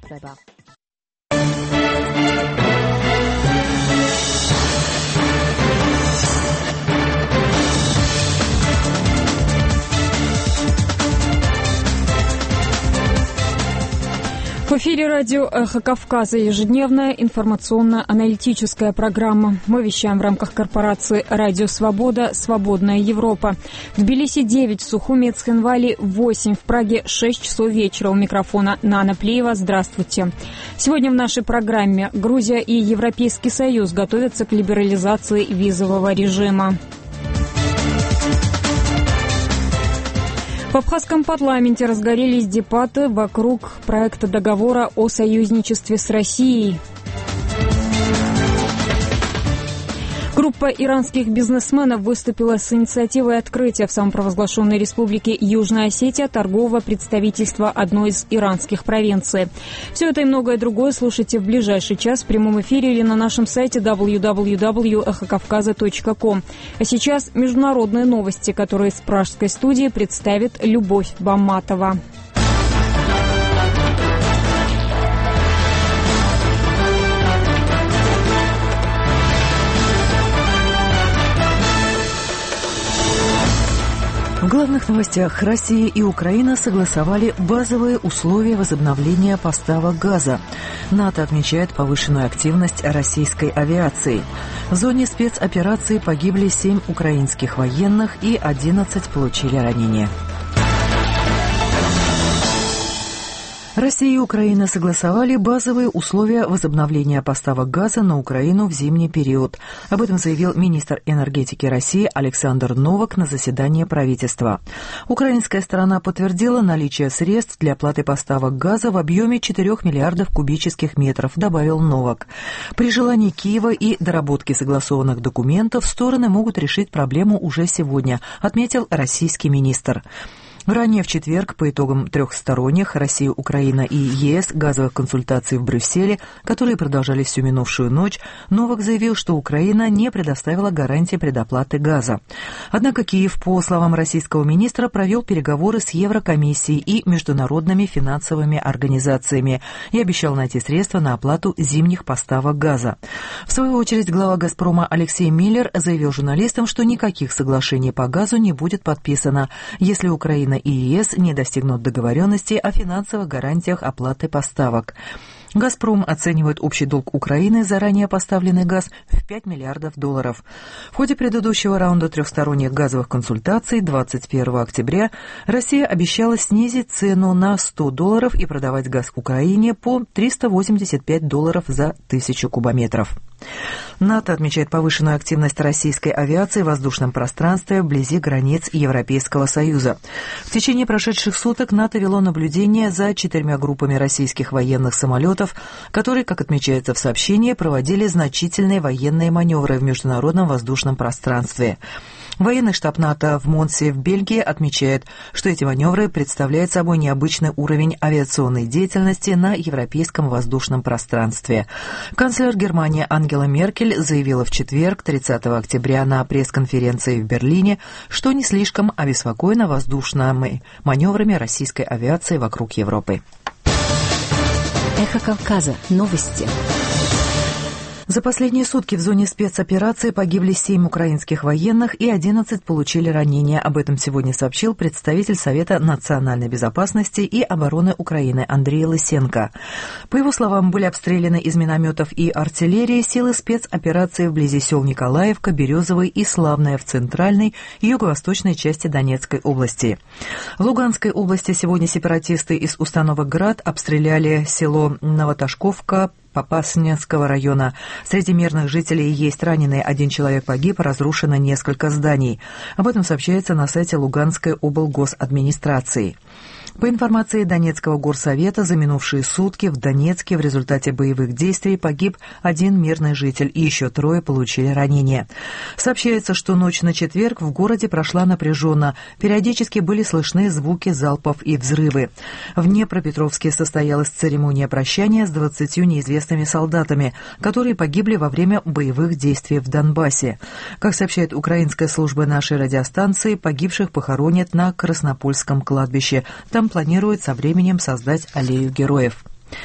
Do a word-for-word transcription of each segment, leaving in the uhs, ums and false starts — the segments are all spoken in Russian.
треба. В эфире радио «Эхо Кавказа», ежедневная информационно-аналитическая программа. Мы вещаем в рамках корпорации «Радио Свобода. Свободная Европа». В Тбилиси девять, в Сухуми и Цхинвале восемь, в Праге шесть часов вечера. У микрофона Нана Плеева. Здравствуйте. Сегодня в нашей программе Грузия и Европейский Союз готовятся к либерализации визового режима. В Абхазском парламенте разгорелись дебаты вокруг проекта договора о союзничестве с Россией. Группа иранских бизнесменов выступила с инициативой открытия в самопровозглашенной республике Южная Осетия торгового представительства одной из иранских провинций. Все это и многое другое слушайте в ближайший час в прямом эфире или на нашем сайте дабл ю дабл ю дабл ю точка эхо кавказа точка ком. А сейчас международные новости, которые с пражской студии представит Любовь Бамматова. В главных новостях: Россия и Украина согласовали базовые условия возобновления поставок газа. НАТО отмечает повышенную активность российской авиации. В зоне спецоперации погибли семь украинских военных и одиннадцать получили ранения. Россия и Украина согласовали базовые условия возобновления поставок газа на Украину в зимний период. Об этом заявил министр энергетики России Александр Новак на заседании правительства. Украинская сторона подтвердила наличие средств для оплаты поставок газа в объеме четырёх миллиардов кубических метров, добавил Новак. При желании Киева и доработке согласованных документов стороны могут решить проблему уже сегодня, отметил российский министр. Ранее в четверг по итогам трехсторонних Россия, Украина и ЕС газовых консультаций в Брюсселе, которые продолжались всю минувшую ночь, Новак заявил, что Украина не предоставила гарантии предоплаты газа. Однако Киев, по словам российского министра, провел переговоры с Еврокомиссией и международными финансовыми организациями и обещал найти средства на оплату зимних поставок газа. В свою очередь глава «Газпрома» Алексей Миллер заявил журналистам, что никаких соглашений по газу не будет подписано, если Украина и ЕС не достигнут договоренности о финансовых гарантиях оплаты поставок. «Газпром» оценивает общий долг Украины за ранее поставленный газ в пять миллиардов долларов. В ходе предыдущего раунда трехсторонних газовых консультаций двадцать первого октября Россия обещала снизить цену на сто долларов и продавать газ Украине по триста восемьдесят пять долларов за тысячу кубометров. НАТО отмечает повышенную активность российской авиации в воздушном пространстве вблизи границ Европейского Союза. В течение прошедших суток НАТО вело наблюдение за четырьмя группами российских военных самолетов, которые, как отмечается в сообщении, проводили значительные военные маневры в международном воздушном пространстве. Военный штаб НАТО в Монсе в Бельгии отмечает, что эти маневры представляют собой необычный уровень авиационной деятельности на европейском воздушном пространстве. Канцлер Германии Ангела Меркель заявила в четверг, тридцатого октября, на пресс-конференции в Берлине, что не слишком обеспокоена воздушными маневрами российской авиации вокруг Европы. Эхо Кавказа. Новости. За последние сутки в зоне спецоперации погибли семь украинских военных и одиннадцать получили ранения. Об этом сегодня сообщил представитель Совета национальной безопасности и обороны Украины Андрей Лысенко. По его словам, были обстреляны из минометов и артиллерии силы спецоперации вблизи сел Николаевка, Березовый и Славная в центральной и юго-восточной части Донецкой области. В Луганской области сегодня сепаратисты из установок «Град» обстреляли село Новоташковка Попасненского района. Среди мирных жителей есть раненые. Один человек погиб, разрушено несколько зданий. Об этом сообщается на сайте Луганской облгосадминистрации. По информации Донецкого горсовета, за минувшие сутки в Донецке в результате боевых действий погиб один мирный житель и еще трое получили ранения. Сообщается, что ночь на четверг в городе прошла напряженно. Периодически были слышны звуки залпов и взрывы. В Днепропетровске состоялась церемония прощания с двадцатью неизвестными солдатами, которые погибли во время боевых действий в Донбассе. Как сообщает украинская служба нашей радиостанции, погибших похоронят на Краснопольском кладбище. Там планируют со временем создать аллею героев.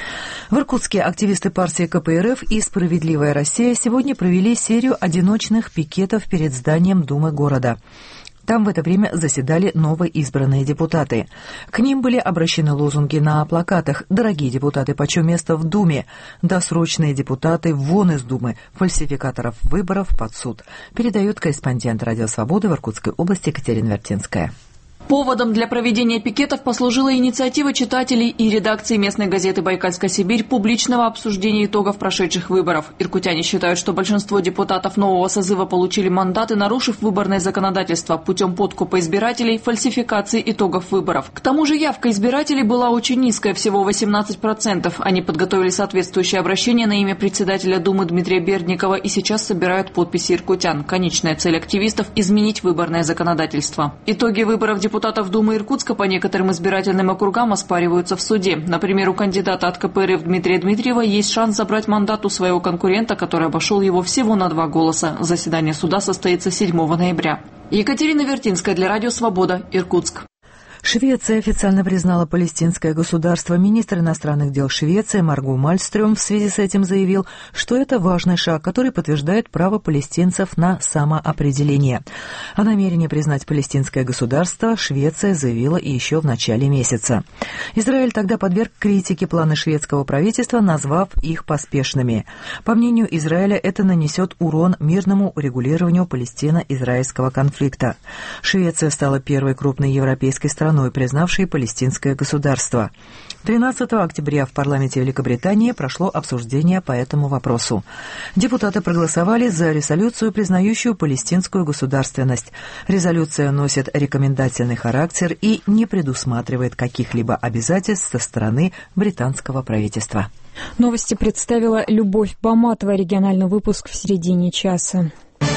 В Иркутске активисты партии ка пэ эр эф и «Справедливая Россия» сегодня провели серию одиночных пикетов перед зданием Думы города. Там в это время заседали новоизбранные депутаты. К ним были обращены лозунги на плакатах: «Дорогие депутаты, почем место в Думе?», «Досрочные депутаты, вон из Думы», «Фальсификаторов выборов под суд», передает корреспондент «Радио Свободы» в Иркутской области Екатерина Вертинская. Поводом для проведения пикетов послужила инициатива читателей и редакции местной газеты «Байкальская Сибирь» публичного обсуждения итогов прошедших выборов. Иркутяне считают, что большинство депутатов нового созыва получили мандаты, нарушив выборное законодательство путем подкупа избирателей, фальсификации итогов выборов. К тому же явка избирателей была очень низкая, всего восемнадцать процентов. Они подготовили соответствующее обращение на имя председателя Думы Дмитрия Бердникова и сейчас собирают подписи иркутян. Конечная цель активистов – изменить выборное законодательство. Итоги выборов депутатов Депутатов Думы Иркутска по некоторым избирательным округам оспариваются в суде. Например, у кандидата от ка пэ эр эф Дмитрия Дмитриева есть шанс забрать мандат у своего конкурента, который обошел его всего на два голоса. Заседание суда состоится седьмого ноября. Екатерина Вертинская для Радио Свобода, Иркутск. Швеция официально признала палестинское государство. Министр иностранных дел Швеции Марго Мальстрём в связи с этим заявил, что это важный шаг, который подтверждает право палестинцев на самоопределение. О намерении признать палестинское государство Швеция заявила и еще в начале месяца. Израиль тогда подверг критике планы шведского правительства, назвав их поспешными. По мнению Израиля, это нанесет урон мирному урегулированию палестино-израильского конфликта. Швеция стала первой крупной европейской страной, признавшей палестинское государство. тринадцатого октября в парламенте Великобритании прошло обсуждение по этому вопросу. Депутаты проголосовали за резолюцию, признающую палестинскую государственность. Резолюция носит рекомендательный характер и не предусматривает каких-либо обязательств со стороны британского правительства. Новости представила Любовь Баматова. Региональный выпуск в середине часа.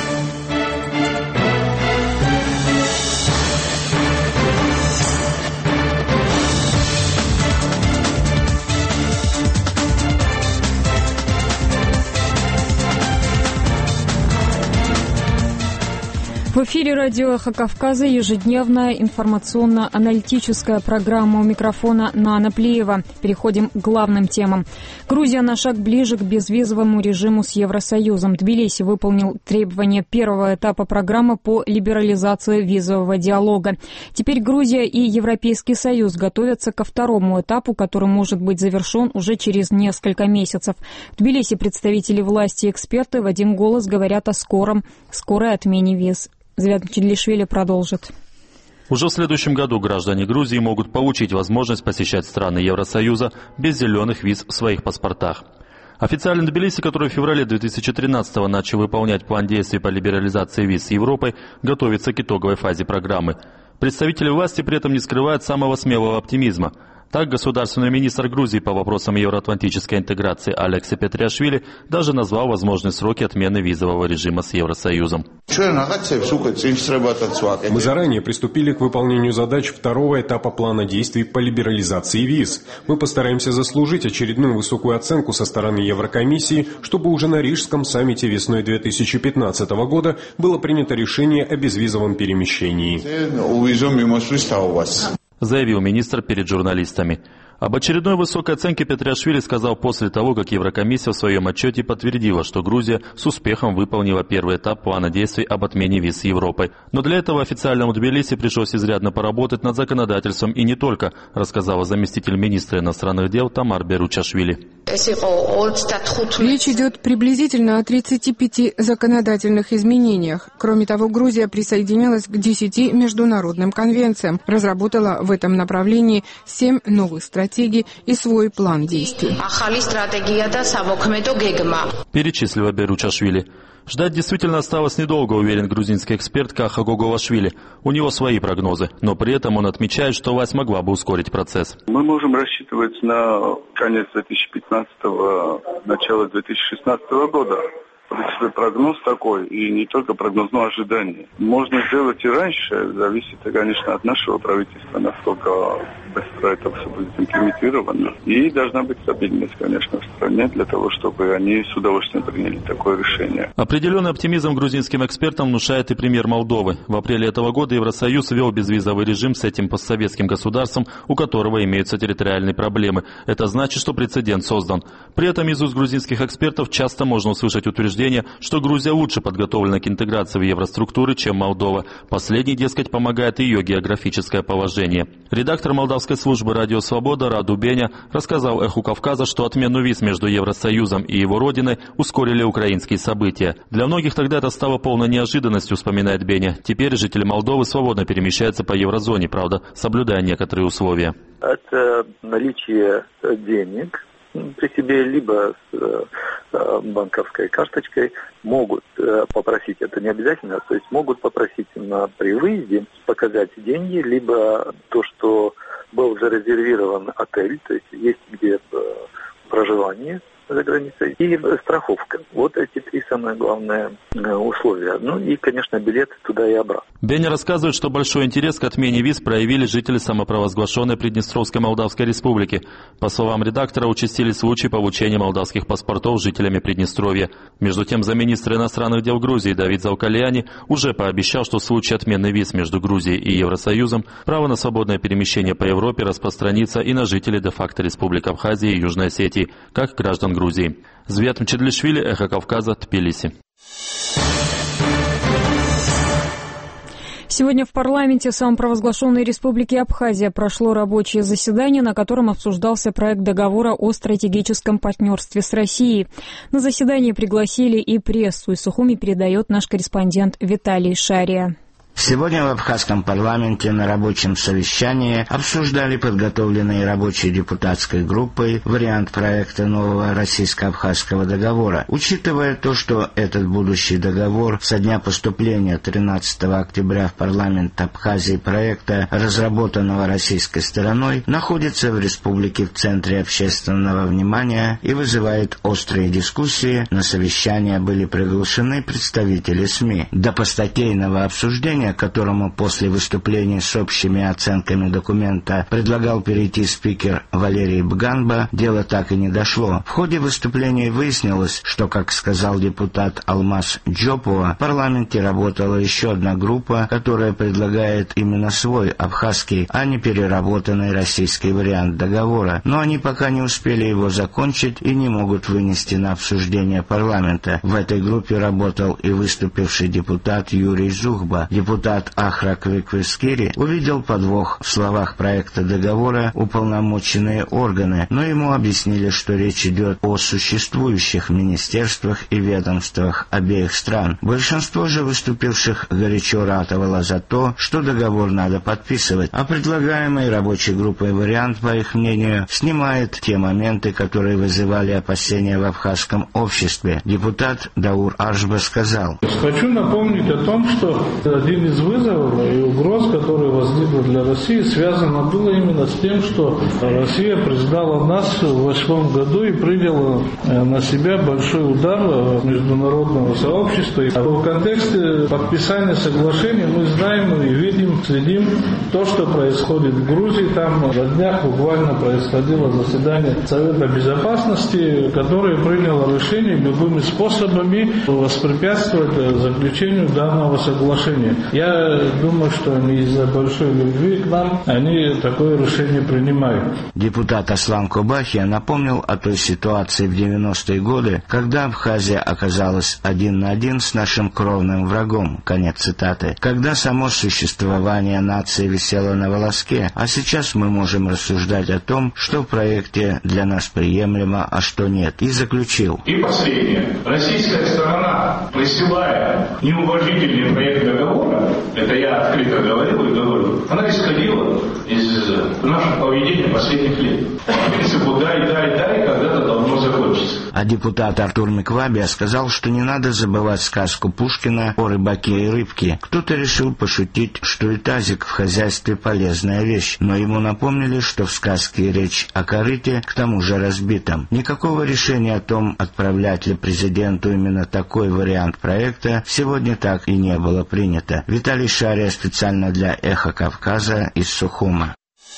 В эфире радио «Эхо Кавказа» ежедневная информационно-аналитическая программа. У микрофона Нана Плеева. Переходим к главным темам. Грузия на шаг ближе к безвизовому режиму с Евросоюзом. Тбилиси выполнил требования первого этапа программы по либерализации визового диалога. Теперь Грузия и Европейский Союз готовятся ко второму этапу, который может быть завершен уже через несколько месяцев. В Тбилиси представители власти и эксперты в один голос говорят о скором, скорой отмене виз. Звят Чедлишвили продолжит. Уже в следующем году граждане Грузии могут получить возможность посещать страны Евросоюза без зеленых виз в своих паспортах. Официально Тбилиси, который в феврале две тысячи тринадцатого начал выполнять план действий по либерализации виз с Европой, готовится к итоговой фазе программы. Представители власти при этом не скрывают самого смелого оптимизма. Так, государственный министр Грузии по вопросам евроатлантической интеграции Алекси Петриашвили даже назвал возможные сроки отмены визового режима с Евросоюзом. Мы заранее приступили к выполнению задач второго этапа плана действий по либерализации виз. Мы постараемся заслужить очередную высокую оценку со стороны Еврокомиссии, чтобы уже на Рижском саммите весной две тысячи пятнадцатого года было принято решение о безвизовом перемещении. Заявил министр перед журналистами. Об очередной высокой оценке Петриашвили сказал после того, как Еврокомиссия в своем отчете подтвердила, что Грузия с успехом выполнила первый этап плана действий об отмене виз с Европой. Но для этого официальному Тбилиси пришлось изрядно поработать над законодательством и не только, рассказала заместитель министра иностранных дел Тамар Беручашвили. Речь идет приблизительно о тридцати пяти законодательных изменениях. Кроме того, Грузия присоединилась к десяти международным конвенциям, разработала в этом направлении семь новых стратегий и свой план действий. Перечислила Беручашвили. Ждать действительно осталось недолго, уверен грузинский эксперт Каха Гогулашвили. У него свои прогнозы, но при этом он отмечает, что власть могла бы ускорить процесс. Мы можем рассчитывать на конец две тысячи пятнадцатого, начало две тысячи шестнадцатого года Прогноз такой, и не только прогноз, но ожидание. Можно сделать и раньше, зависит, конечно, от нашего правительства, насколько быстро это все будет имплементировано. И должна быть стабильность, конечно, в стране для того, чтобы они с удовольствием приняли такое решение. Определенный оптимизм грузинским экспертам внушает и премьер Молдовы. В апреле этого года Евросоюз ввел безвизовый режим с этим постсоветским государством, у которого имеются территориальные проблемы. Это значит, что прецедент создан. При этом из уст грузинских экспертов часто можно услышать утверждение, что Грузия лучше подготовлена к интеграции в евроструктуры, чем Молдова. Последний, дескать, помогает ее географическое положение. Редактор молдавской службы «Радио Свобода» Раду Беня рассказал «Эху Кавказа», что отмену виз между Евросоюзом и его родиной ускорили украинские события. Для многих тогда это стало полной неожиданностью, вспоминает Беня. Теперь жители Молдовы свободно перемещаются по еврозоне, правда, соблюдая некоторые условия. Это наличие денег при себе, либо с банковской карточкой, могут попросить, это не обязательно, то есть могут попросить на, при выезде показать деньги, либо то, что был зарезервирован отель, то есть есть где проживание за границей, и страховка. Вот эти три самые главные условия. Ну и, конечно, билет туда и обратно. Беня рассказывает, что большой интерес к отмене виз проявили жители самопровозглашенной Приднестровской Молдавской Республики. По словам редактора, участились случаи получения молдавских паспортов жителями Приднестровья. Между тем, замминистра иностранных дел Грузии Давид Заукальяни уже пообещал, что в случае отмены виз между Грузией и Евросоюзом право на свободное перемещение по Европе распространится и на жителей де-факто Республик Абхазии и Южной Осетии, как граждан Грузии. Звят Мчедлишвили, Эхо Кавказа, Тбилиси. Сегодня в парламенте самопровозглашенной Республики Абхазия прошло рабочее заседание, на котором обсуждался проект договора о стратегическом партнерстве с Россией. На заседание пригласили и прессу, и Сухуми передает наш корреспондент Виталий Шария. Сегодня в Абхазском парламенте на рабочем совещании обсуждали подготовленный рабочей депутатской группой вариант проекта нового российско-абхазского договора. Учитывая то, что этот будущий договор со дня поступления тринадцатого октября в парламент Абхазии проекта, разработанного российской стороной, находится в республике в центре общественного внимания и вызывает острые дискуссии, на совещание были приглашены представители СМИ. До постатейного обсуждения, которому после выступления с общими оценками документа предлагал перейти спикер Валерий Бганба, дело так и не дошло. В ходе выступления выяснилось, что, как сказал депутат Алмаз Джопова, в парламенте работала еще одна группа, которая предлагает именно свой абхазский, а не переработанный российский вариант договора. Но они пока не успели его закончить и не могут вынести на обсуждение парламента. В этой группе работал и выступивший депутат Юрий Зухба. Депутат Ахрак Виквискири увидел подвох в словах проекта договора «уполномоченные органы», но ему объяснили, что речь идет о существующих министерствах и ведомствах обеих стран. Большинство же выступивших горячо ратовало за то, что договор надо подписывать, а предлагаемый рабочей группой вариант, по их мнению, снимает те моменты, которые вызывали опасения в абхазском обществе. Депутат Даур Аршба сказал: «Хочу напомнить о том, что один из вызовов и угроз, которые возникли для России, связано было именно с тем, что Россия признала нас в восьмом году и приняла на себя большой удар международного сообщества. И в контексте подписания соглашения мы знаем и видим, следим то, что происходит в Грузии. Там на днях буквально происходило заседание Совета Безопасности, которое приняло решение любыми способами воспрепятствовать заключению данного соглашения. Я думаю, что они из-за большой любви к нам, они такое решение принимают». Депутат Аслан Кобахия напомнил о той ситуации в девяностые годы, когда Абхазия оказалась один на один с нашим кровным врагом. Конец цитаты. Когда само существование нации висело на волоске, а сейчас мы можем рассуждать о том, что в проекте для нас приемлемо, а что нет. И заключил: И последнее. Российская сторона, присылая неуважительный проект договора, это я открыто говорил и говорю, она исходила из нашего поведения последних лет. Принципу «дай, дай, дай» когда-то должно закончиться. А депутат Артур Миквабия сказал, что не надо забывать сказку Пушкина о рыбаке и рыбке. Кто-то решил пошутить, что и тазик в хозяйстве полезная вещь, но ему напомнили, что в сказке речь о корыте, к тому же разбитом. Никакого решения о том, отправлять ли президенту именно такой вариант проекта, сегодня так и не было принято. Виталий Шария специально для «Эхо Кавказа» из Сухума.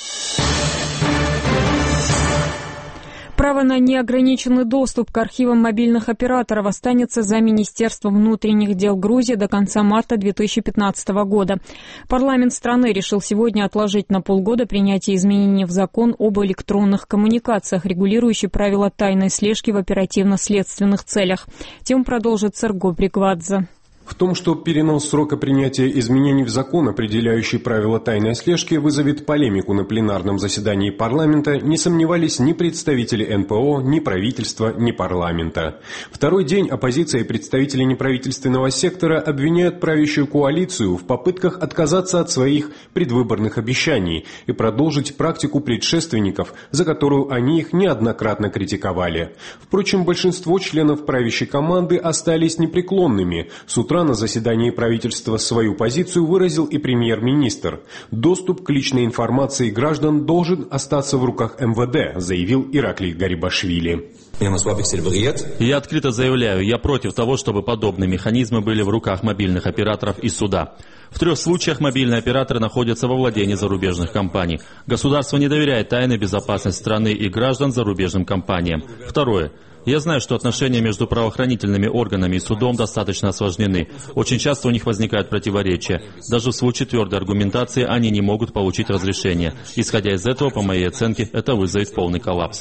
Право на неограниченный доступ к архивам мобильных операторов останется за Министерством внутренних дел Грузии до конца марта две тысячи пятнадцатого года. Парламент страны решил сегодня отложить на полгода принятие изменений в закон об электронных коммуникациях, регулирующий правила тайной слежки в оперативно-следственных целях. Тему продолжит Серго Бригвадзе. В том, что перенос срока принятия изменений в закон, определяющий правила тайной слежки, вызовет полемику на пленарном заседании парламента, не сомневались ни представители эн пэ о, ни правительства, ни парламента. Второй день оппозиция и представители неправительственного сектора обвиняют правящую коалицию в попытках отказаться от своих предвыборных обещаний и продолжить практику предшественников, за которую они их неоднократно критиковали. Впрочем, большинство членов правящей команды остались непреклонными. С утра на заседании правительства свою позицию выразил и премьер-министр. Доступ к личной информации граждан должен остаться в руках эм вэ дэ, заявил Ираклий Гарибашвили. Я открыто заявляю, я против того, чтобы подобные механизмы были в руках мобильных операторов и суда. В трех случаях мобильные операторы находятся во владении зарубежных компаний. Государство не доверяет тайной безопасности страны и граждан зарубежным компаниям. Второе. Я знаю, что отношения между правоохранительными органами и судом достаточно осложнены. Очень часто у них возникают противоречия. Даже в случае твердой аргументации они не могут получить разрешение. Исходя из этого, по моей оценке, это вызовет полный коллапс.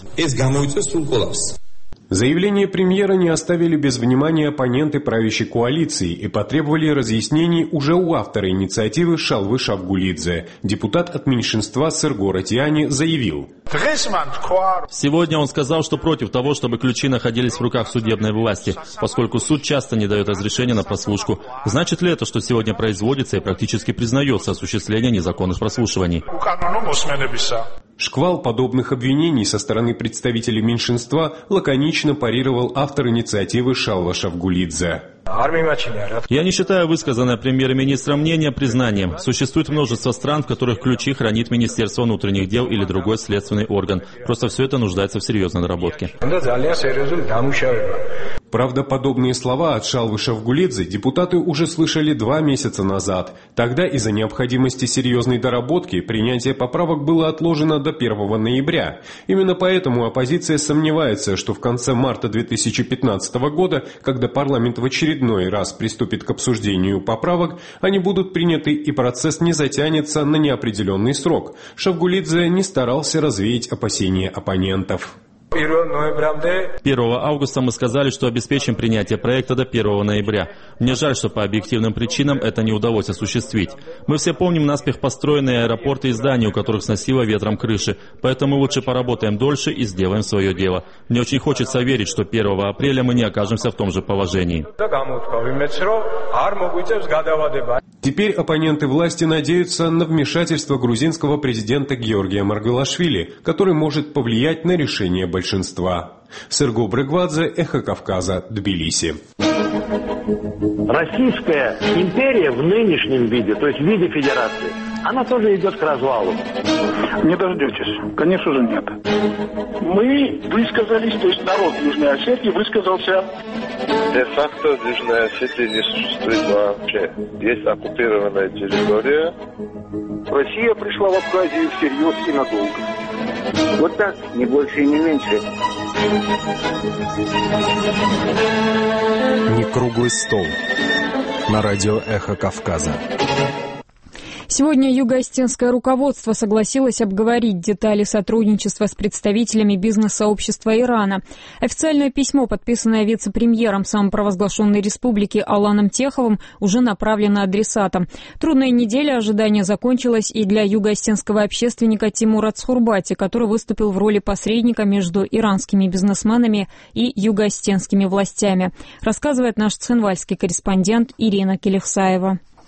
Заявление премьера не оставили без внимания оппоненты правящей коалиции и потребовали разъяснений уже у автора инициативы Шалвы Шавгулидзе. Депутат от меньшинства Серго Ратиани заявил. Сегодня он сказал, что против того, чтобы ключи находились в руках судебной власти, поскольку суд часто не дает разрешения на прослушку. Значит ли это, что сегодня производится и практически признается осуществление незаконных прослушиваний? Шквал подобных обвинений со стороны представителей меньшинства лаконично парировал автор инициативы Шалва Шавгулидзе. Я не считаю высказанное премьер-министром мнение признанием. Существует множество стран, в которых ключи хранит Министерство внутренних дел или другой следственный орган. Просто все это нуждается в серьезной доработке. Правда, подобные слова от Шалвы Шавгулидзе депутаты уже слышали два месяца назад. Тогда из-за необходимости серьезной доработки принятие поправок было отложено до первого ноября. Именно поэтому оппозиция сомневается, что в конце марта две тысячи пятнадцатого года, когда парламент в очередной раз приступит к обсуждению поправок, они будут приняты и процесс не затянется на неопределенный срок. Шавгулидзе не старался развеять опасения оппонентов. первого августа мы сказали, что обеспечим принятие проекта до первого ноября. Мне жаль, что по объективным причинам это не удалось осуществить. Мы все помним наспех построенные аэропорты и здания, у которых сносило ветром крыши, поэтому лучше поработаем дольше и сделаем свое дело. Мне очень хочется верить, что первого апреля мы не окажемся в том же положении. Теперь оппоненты власти надеются на вмешательство грузинского президента Георгия Маргвелашвили, который может повлиять на решение большинства. Серго Бригвадзе, Эхо Кавказа, Тбилиси. Российская империя в нынешнем виде, то есть в виде федерации, она тоже идет к развалу. Не дождетесь. Конечно же нет. Мы высказались, то есть народ Южной Осетии высказался. Де-факто Южная Осетия не существует вообще. Есть оккупированная территория. Россия пришла в Абхазию всерьез и надолго. Вот так, не больше и не меньше. Не круглый стол. На радио «Эхо Кавказа». Сегодня юго-осетинское руководство согласилось обговорить детали сотрудничества с представителями бизнес-сообщества Ирана. Официальное письмо, подписанное вице-премьером самопровозглашенной республики Аланом Теховым, уже направлено адресатам. Трудная неделя ожидания закончилась и для юго-осетинского общественника Тимура Цхурбати, который выступил в роли посредника между иранскими бизнесменами и юго-осетинскими властями, рассказывает наш цхинвальский корреспондент Ирина Келехсаева.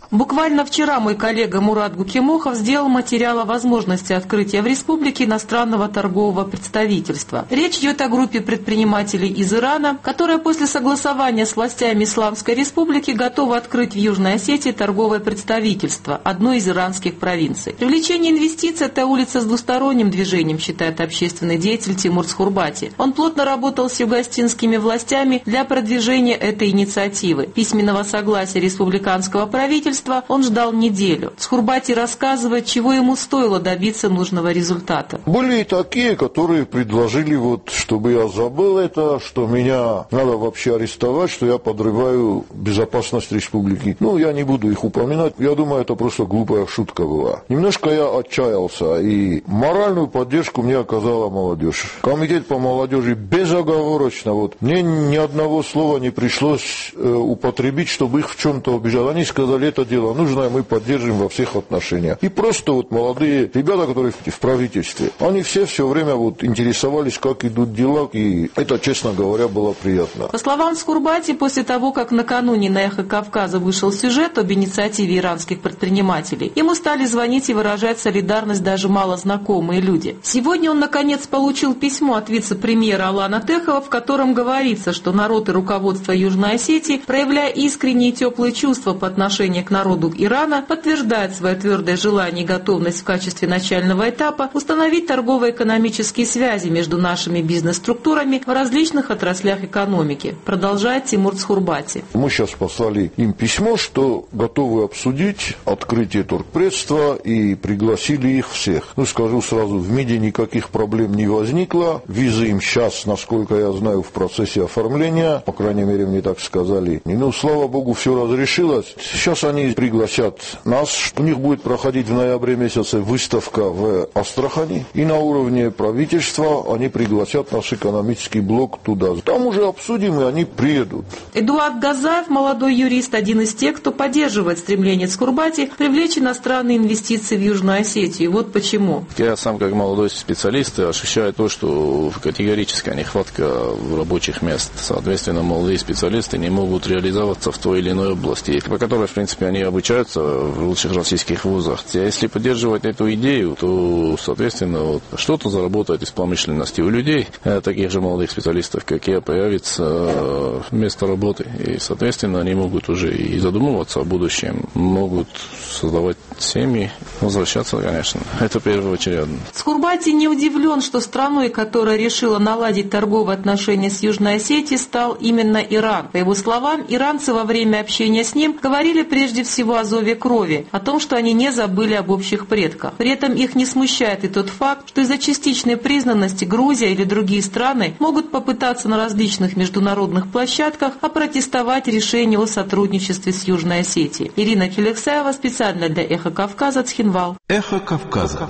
Буквально вчера мой коллега Мурат Гукимохов сделал материал о возможности открытия в республике иностранного торгового представительства. Речь идет о группе предпринимателей из Ирана, которая после согласования с властями Исламской республики готова открыть в Южной Осетии торговое представительство одной из иранских провинций. Привлечение инвестиций – это улица с двусторонним движением, считает общественный деятель Тимур Схурбати. Он плотно работал с югоостинскими властями для продвижения этой инициативы. Письменного согласия республиканского правительства он ждал неделю. Схурбати рассказывает, чего ему стоило добиться нужного результата. Были и такие, которые предложили, вот, чтобы я забыл это, что меня надо вообще арестовать, что я подрываю безопасность республики. Ну, я не буду их упоминать. Я думаю, это просто глупая шутка была. Немножко я отчаялся, и моральную поддержку мне оказала молодежь. Комитет по молодежи безоговорочно. Вот, мне ни одного слова не пришлось э, употребить, чтобы их в чем-то обижать. Они сказали, это дело нужно, и мы поддержим во всех отношениях. И просто вот молодые ребята, которые в, в правительстве, они все все время вот интересовались, как идут дела, и это, честно говоря, было приятно. По словам Схурбати, после того, как накануне на «Эхо Кавказа» вышел сюжет об инициативе иранских предпринимателей, ему стали звонить и выражать солидарность даже малознакомые люди. Сегодня он, наконец, получил письмо от вице-премьера Алана Техова, в котором говорится, что народ и руководство Южной Осетии, проявляя искренние и теплые чувства по отношению к народу Ирана, подтверждает свое твердое желание и готовность в качестве начального этапа установить торгово-экономические связи между нашими бизнес-структурами в различных отраслях экономики, продолжает Тимур Схурбати. Мы сейчас послали им письмо, что готовы обсудить открытие торгпредства и пригласили их всех. Ну, скажу сразу, в МИДе никаких проблем не возникло. Визы им сейчас, насколько я знаю, в процессе оформления, по крайней мере, мне так сказали. И, ну, слава богу, все разрешилось. Сейчас они пригласят нас. У них будет проходить в ноябре месяце выставка в Астрахани. И на уровне правительства они пригласят наш экономический блок туда. Там уже обсудим, и они приедут. Эдуард Газаев, молодой юрист, один из тех, кто поддерживает стремление Схурбати привлечь иностранные инвестиции в Южную Осетию. Вот почему. Я сам, как молодой специалист, ощущаю то, что категорическая нехватка рабочих мест. Соответственно, молодые специалисты не могут реализоваться в той или иной области, по которой, в принципе, они обучаются в лучших российских вузах. А если поддерживать эту идею, то, соответственно, вот, что-то заработает из промышленности у людей, таких же молодых специалистов, как я, появится место работы. И, соответственно, они могут уже и задумываться о будущем, могут создавать семьи, возвращаться, конечно. Это первоочередно. Схурбати не удивлен, что страной, которая решила наладить торговые отношения с Южной Осетией, стал именно Иран. По его словам, иранцы во время общения с ним говорили прежде всего о зове крови, о том, что они не забыли об общих предках. При этом их не смущает и тот факт, что из-за частичной признанности Грузия или другие страны могут попытаться на различных международных площадках опротестовать решение о сотрудничестве с Южной Осетией. Ирина Келексаева, специально для «Эхо Кавказа», Цхинвал. «Эхо Кавказа».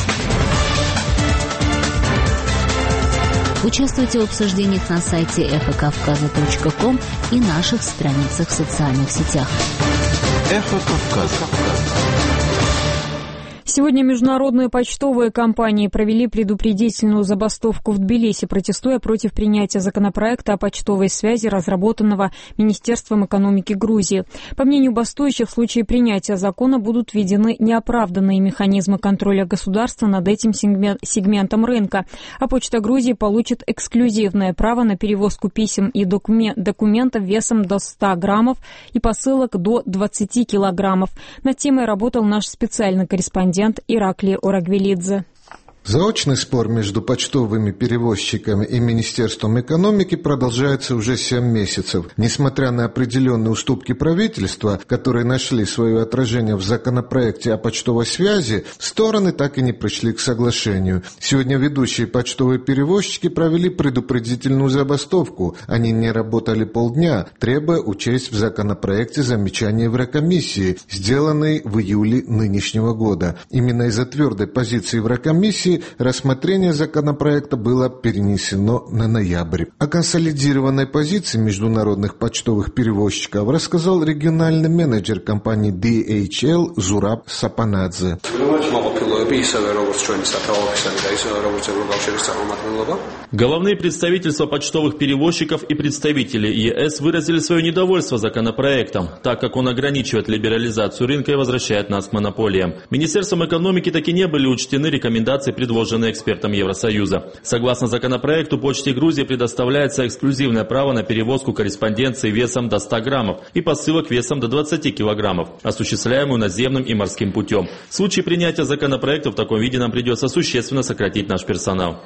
Участвуйте в обсуждениях на сайте эхо кавказа точка ком и наших страницах в социальных сетях. «Эхо Кавказа». Сегодня международные почтовые компании провели предупредительную забастовку в Тбилиси, протестуя против принятия законопроекта о почтовой связи, разработанного Министерством экономики Грузии. По мнению бастующих, в случае принятия закона будут введены неоправданные механизмы контроля государства над этим сегментом рынка, а Почта Грузии получит эксклюзивное право на перевозку писем и документов весом до ста граммов и посылок до двадцати килограммов. Над темой работал наш специальный корреспондент Ираклий Орагвелидзе. Заочный спор между почтовыми перевозчиками и Министерством экономики продолжается уже семь месяцев. Несмотря на определенные уступки правительства, которые нашли свое отражение в законопроекте о почтовой связи, стороны так и не пришли к соглашению. Сегодня ведущие почтовые перевозчики провели предупредительную забастовку. Они не работали полдня, требуя учесть в законопроекте замечания Еврокомиссии, сделанные в июле нынешнего года. Именно из-за твердой позиции Еврокомиссии сессии рассмотрение законопроекта было перенесено на ноябрь. О консолидированной позиции международных почтовых перевозчиков рассказал региональный менеджер компании ди эйч эл Зураб Сапанадзе. Головные представительства почтовых перевозчиков и представители ЕС выразили свое недовольство законопроектом, так как он ограничивает либерализацию рынка и возвращает нас к монополиям. Министерством экономики таки не были учтены рекомендации, предложенные экспертам Евросоюза. Согласно законопроекту, Почте Грузии предоставляется эксклюзивное право на перевозку корреспонденции весом до ста граммов и посылок весом до двадцати килограммов, осуществляемую наземным и морским путем. В случае принятия законопроекта в таком виде нам придется существенно сократить наш персонал.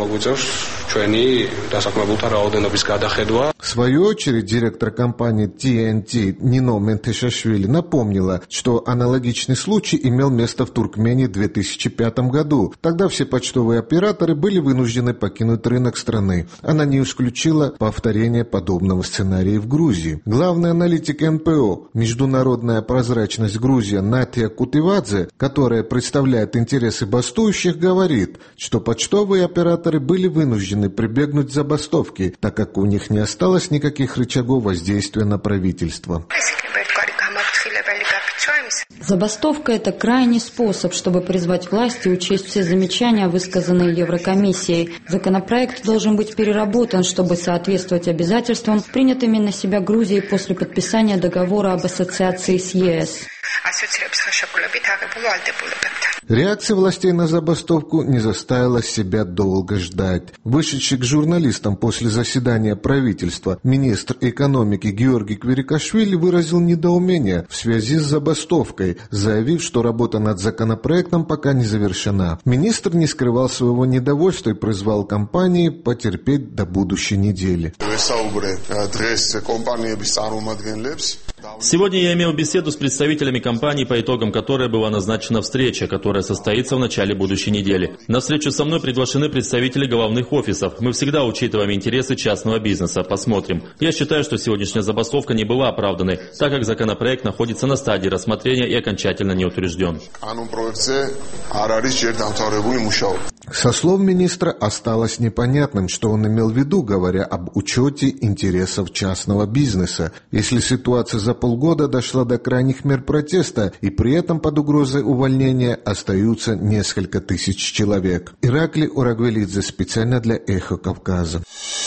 В свою очередь, директор компании ти эн ти Нино Ментешашвили напомнила, что аналогичный случай имел место в Туркмении в две тысячи пятом году. Тогда все почтовые операторы были вынуждены покинуть рынок страны. Она не исключила повторение подобного сценария в Грузии. Главный аналитик эн пэ о «Международная прозрачность Грузия» Натия Кутивадзе, которая представляет интересы бастующих, говорит, что почтовые операторы были вынуждены прибегнуть к забастовке, так как у них не осталось никаких рычагов воздействия на правительство. Забастовка – это крайний способ, чтобы призвать власти учесть все замечания, высказанные Еврокомиссией. Законопроект должен быть переработан, чтобы соответствовать обязательствам, принятыми на себя Грузией после подписания договора об ассоциации с ЕС. Реакция властей на забастовку не заставила себя долго ждать. Вышедший к журналистам после заседания правительства министр экономики Георгий Кверикашвили выразил недоумение в связи с забастовкой, заявив, что работа над законопроектом пока не завершена. Министр не скрывал своего недовольства и призвал компании потерпеть до будущей недели. Сегодня я имел беседу с представителями компании, по итогам которой была назначена встреча, которая состоится в начале будущей недели. На встречу со мной приглашены представители головных офисов. Мы всегда учитываем интересы частного бизнеса. Посмотрим. Я считаю, что сегодняшняя забастовка не была оправданной, так как законопроект находится на стадии рассмотрения и окончательно не утвержден. Со слов министра осталось непонятным, что он имел в виду, говоря об учете интересов частного бизнеса. Если ситуация за полгода дошла до крайних мер протеста, и при этом под угрозой увольнения остаются несколько тысяч человек. Иракли Урагвелидзе специально для «Эхо Кавказа».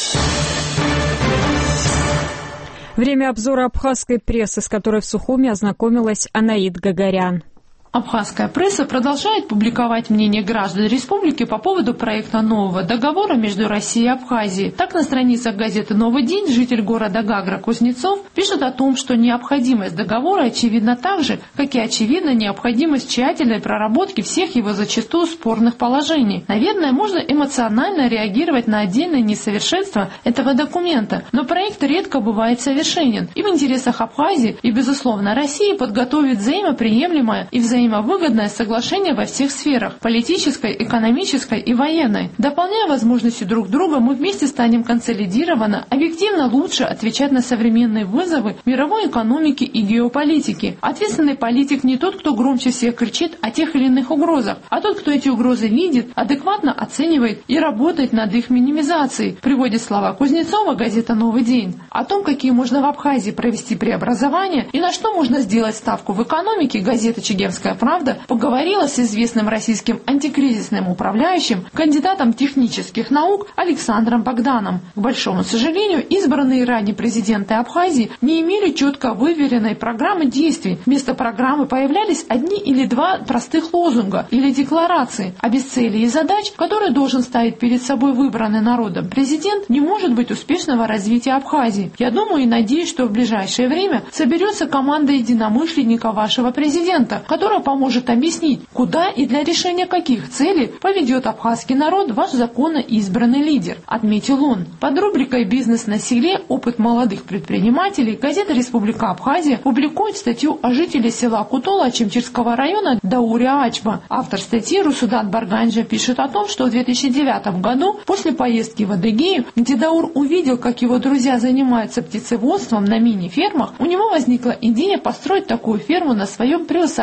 Время обзора абхазской прессы, с которой в Сухуми ознакомилась Анаид Гагарян. Абхазская пресса продолжает публиковать мнение граждан республики по поводу проекта нового договора между Россией и Абхазией. Так, на страницах газеты «Новый день» житель города Гагра Кузнецов пишет о том, что необходимость договора очевидна так же, как и очевидна необходимость тщательной проработки всех его зачастую спорных положений. Наверное, можно эмоционально реагировать на отдельные несовершенства этого документа, но проект редко бывает совершенен. И в интересах Абхазии и, безусловно, России подготовить взаимоприемлемое и взаимоприемлемое взаимовыгодное соглашение во всех сферах – политической, экономической и военной. Дополняя возможности друг друга, мы вместе станем консолидированно, объективно лучше отвечать на современные вызовы мировой экономики и геополитики. Ответственный политик не тот, кто громче всех кричит о тех или иных угрозах, а тот, кто эти угрозы видит, адекватно оценивает и работает над их минимизацией, приводит слова Кузнецова газета «Новый день». О том, какие можно в Абхазии провести преобразования и на что можно сделать ставку в экономике, газета «Чегемская правда» поговорила с известным российским антикризисным управляющим, кандидатом технических наук Александром Богданом. К большому сожалению, избранные ранее президенты Абхазии не имели четко выверенной программы действий. Вместо программы появлялись одни или два простых лозунга или декларации, а без целей и задач, которые должен ставить перед собой выбранный народом президент, не может быть успешного развития Абхазии. Я думаю и надеюсь, что в ближайшее время соберется команда единомышленников вашего президента, которая поможет объяснить, куда и для решения каких целей поведет абхазский народ ваш законно избранный лидер, отметил он. Под рубрикой «Бизнес на селе. Опыт молодых предпринимателей» газета «Республика Абхазия» публикует статью о жителе села Кутола Чемчирского района Даури Ачба. Автор статьи Русудат Барганджа пишет о том, что в две тысячи девятом году, после поездки в Адыгею, где Даур увидел, как его друзья занимаются птицеводством на мини-фермах, у него возникла идея построить такую ферму на своем приусадебном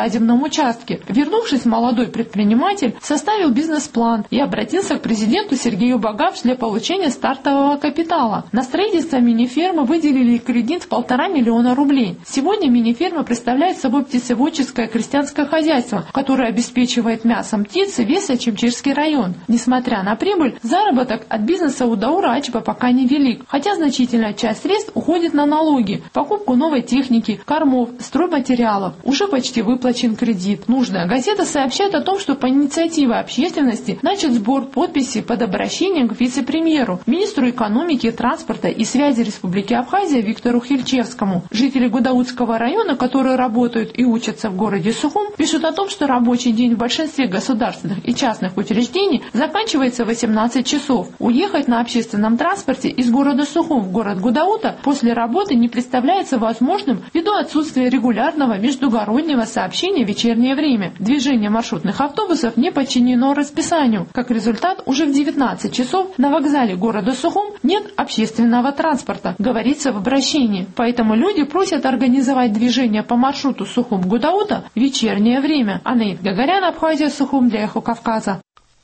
участке. Вернувшись, молодой предприниматель составил бизнес-план и обратился к президенту Сергею Багапш для получения стартового капитала. На строительство мини-фермы выделили кредит в полтора миллиона рублей. Сегодня мини-ферма представляет собой птицеводческое крестьянское хозяйство, которое обеспечивает мясом птицы весь Очимчирский район. Несмотря на прибыль, заработок от бизнеса у Даура Ачба пока невелик, хотя значительная часть средств уходит на налоги, покупку новой техники, кормов, стройматериалов. Уже почти выплачен кредит. Нужная газета сообщает о том, что по инициативе общественности начат сбор подписей под обращением к вице-премьеру, министру экономики, транспорта и связи Республики Абхазия Виктору Хильчевскому. Жители Гудаутского района, которые работают и учатся в городе Сухум, пишут о том, что рабочий день в большинстве государственных и частных учреждений заканчивается в восемнадцать часов. Уехать на общественном транспорте из города Сухум в город Гудаута после работы не представляется возможным ввиду отсутствия регулярного междугороднего сообщения в вечернее время. Движение маршрутных автобусов не подчинено расписанию. Как результат, уже в девятнадцать часов на вокзале города Сухум нет общественного транспорта, говорится в обращении. Поэтому люди просят организовать движение по маршруту Сухум-Гудаута в вечернее время. Анаит Гагарян, Абхазия, Сухум для Эхо Кавказа.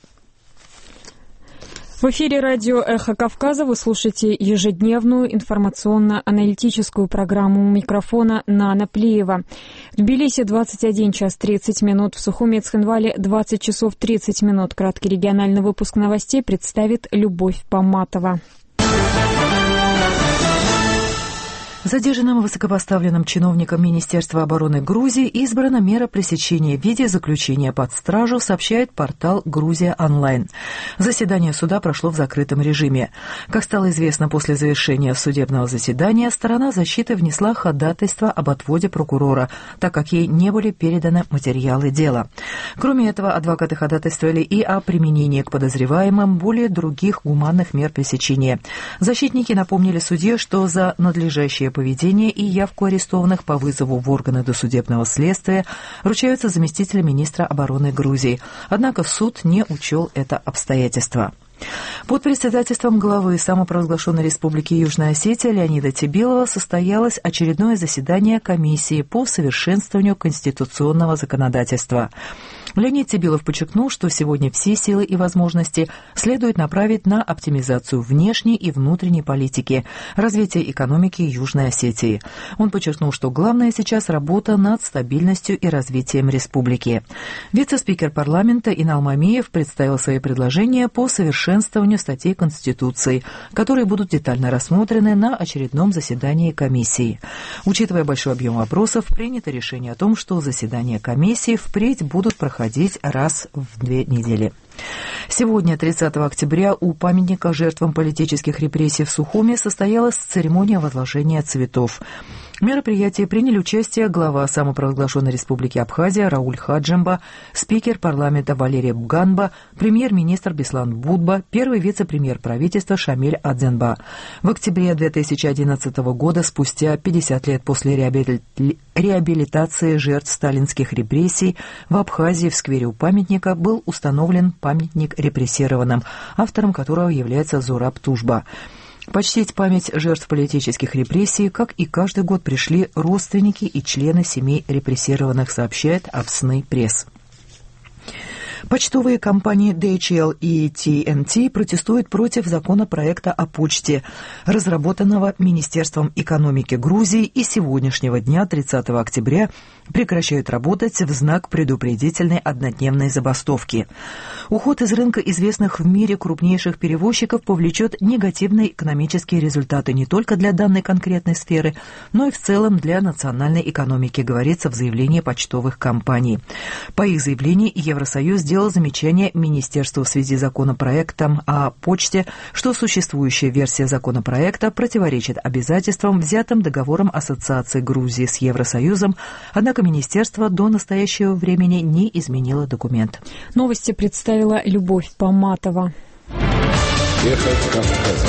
В эфире радио «Эхо Кавказа» вы слушаете ежедневную информационно-аналитическую программу. У микрофона Нана Плиева. В Тбилиси двадцать один час тридцать минут, в Сухуме и Цхинвале двадцать часов тридцать минут. Краткий региональный выпуск новостей представит Любовь Поматова. Задержанным высокопоставленным чиновником Министерства обороны Грузии избрана мера пресечения в виде заключения под стражу, сообщает портал «Грузия онлайн». Заседание суда прошло в закрытом режиме. Как стало известно после завершения судебного заседания, сторона защиты внесла ходатайство об отводе прокурора, так как ей не были переданы материалы дела. Кроме этого, адвокаты ходатайствовали и о применении к подозреваемым более других гуманных мер пресечения. Защитники напомнили судье, что за надлежащее поведение и явку арестованных по вызову в органы досудебного следствия ручаются заместителя министра обороны Грузии. Однако суд не учел это обстоятельство. Под председательством главы самопровозглашенной Республики Южная Осетия Леонида Тебилова состоялось очередное заседание комиссии по совершенствованию конституционного законодательства. Леонид Тебилов подчеркнул, что сегодня все силы и возможности следует направить на оптимизацию внешней и внутренней политики, развитие экономики Южной Осетии. Он подчеркнул, что главное сейчас работа над стабильностью и развитием республики. Вице-спикер парламента Инал Мамеев представил свои предложения по совершенствованию статей Конституции, которые будут детально рассмотрены на очередном заседании комиссии. Учитывая большой объем вопросов, принято решение о том, что заседания комиссии впредь будут проходить раз в две недели. Сегодня, тридцатого октября, у памятника жертвам политических репрессий в Сухуме состоялась церемония возложения цветов. В мероприятии приняли участие глава самопровозглашенной Республики Абхазия Рауль Хаджимба, спикер парламента Валерия Буганба, премьер-министр Беслан Будба, первый вице-премьер правительства Шамиль Адзенба. В октябре две тысячи одиннадцатого года, спустя пятьдесят лет после реабилитации жертв сталинских репрессий, в Абхазии в сквере у памятника был установлен памятник репрессированным, автором которого является Зураб Тужба. Почтить память жертв политических репрессий, как и каждый год, пришли родственники и члены семей репрессированных, сообщает Авсны пресс. Почтовые компании ди эйч эл и ти эн ти протестуют против законопроекта о почте, разработанного Министерством экономики Грузии, и сегодняшнего дня, тридцатого октября, прекращают работать в знак предупредительной однодневной забастовки. Уход из рынка известных в мире крупнейших перевозчиков повлечет негативные экономические результаты не только для данной конкретной сферы, но и в целом для национальной экономики, говорится в заявлении почтовых компаний. По их заявлению, Евросоюз сделал замечание Министерству в связи с законопроектом о почте, что существующая версия законопроекта противоречит обязательствам, взятым договором ассоциации Грузии с Евросоюзом, однако Министерство до настоящего времени не изменило документ. Новости представила Любовь Поматова. Эхо Кавказа.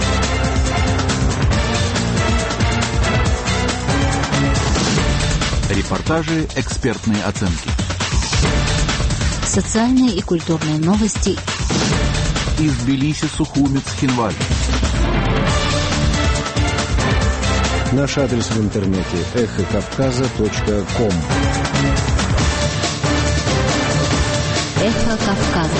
Репортажи, экспертные оценки. Социальные и культурные новости. Из Тбилиси, Сухуми, Цхинвали. Наш адрес в интернете эхо кавказа точка ком. Эхо Кавказа.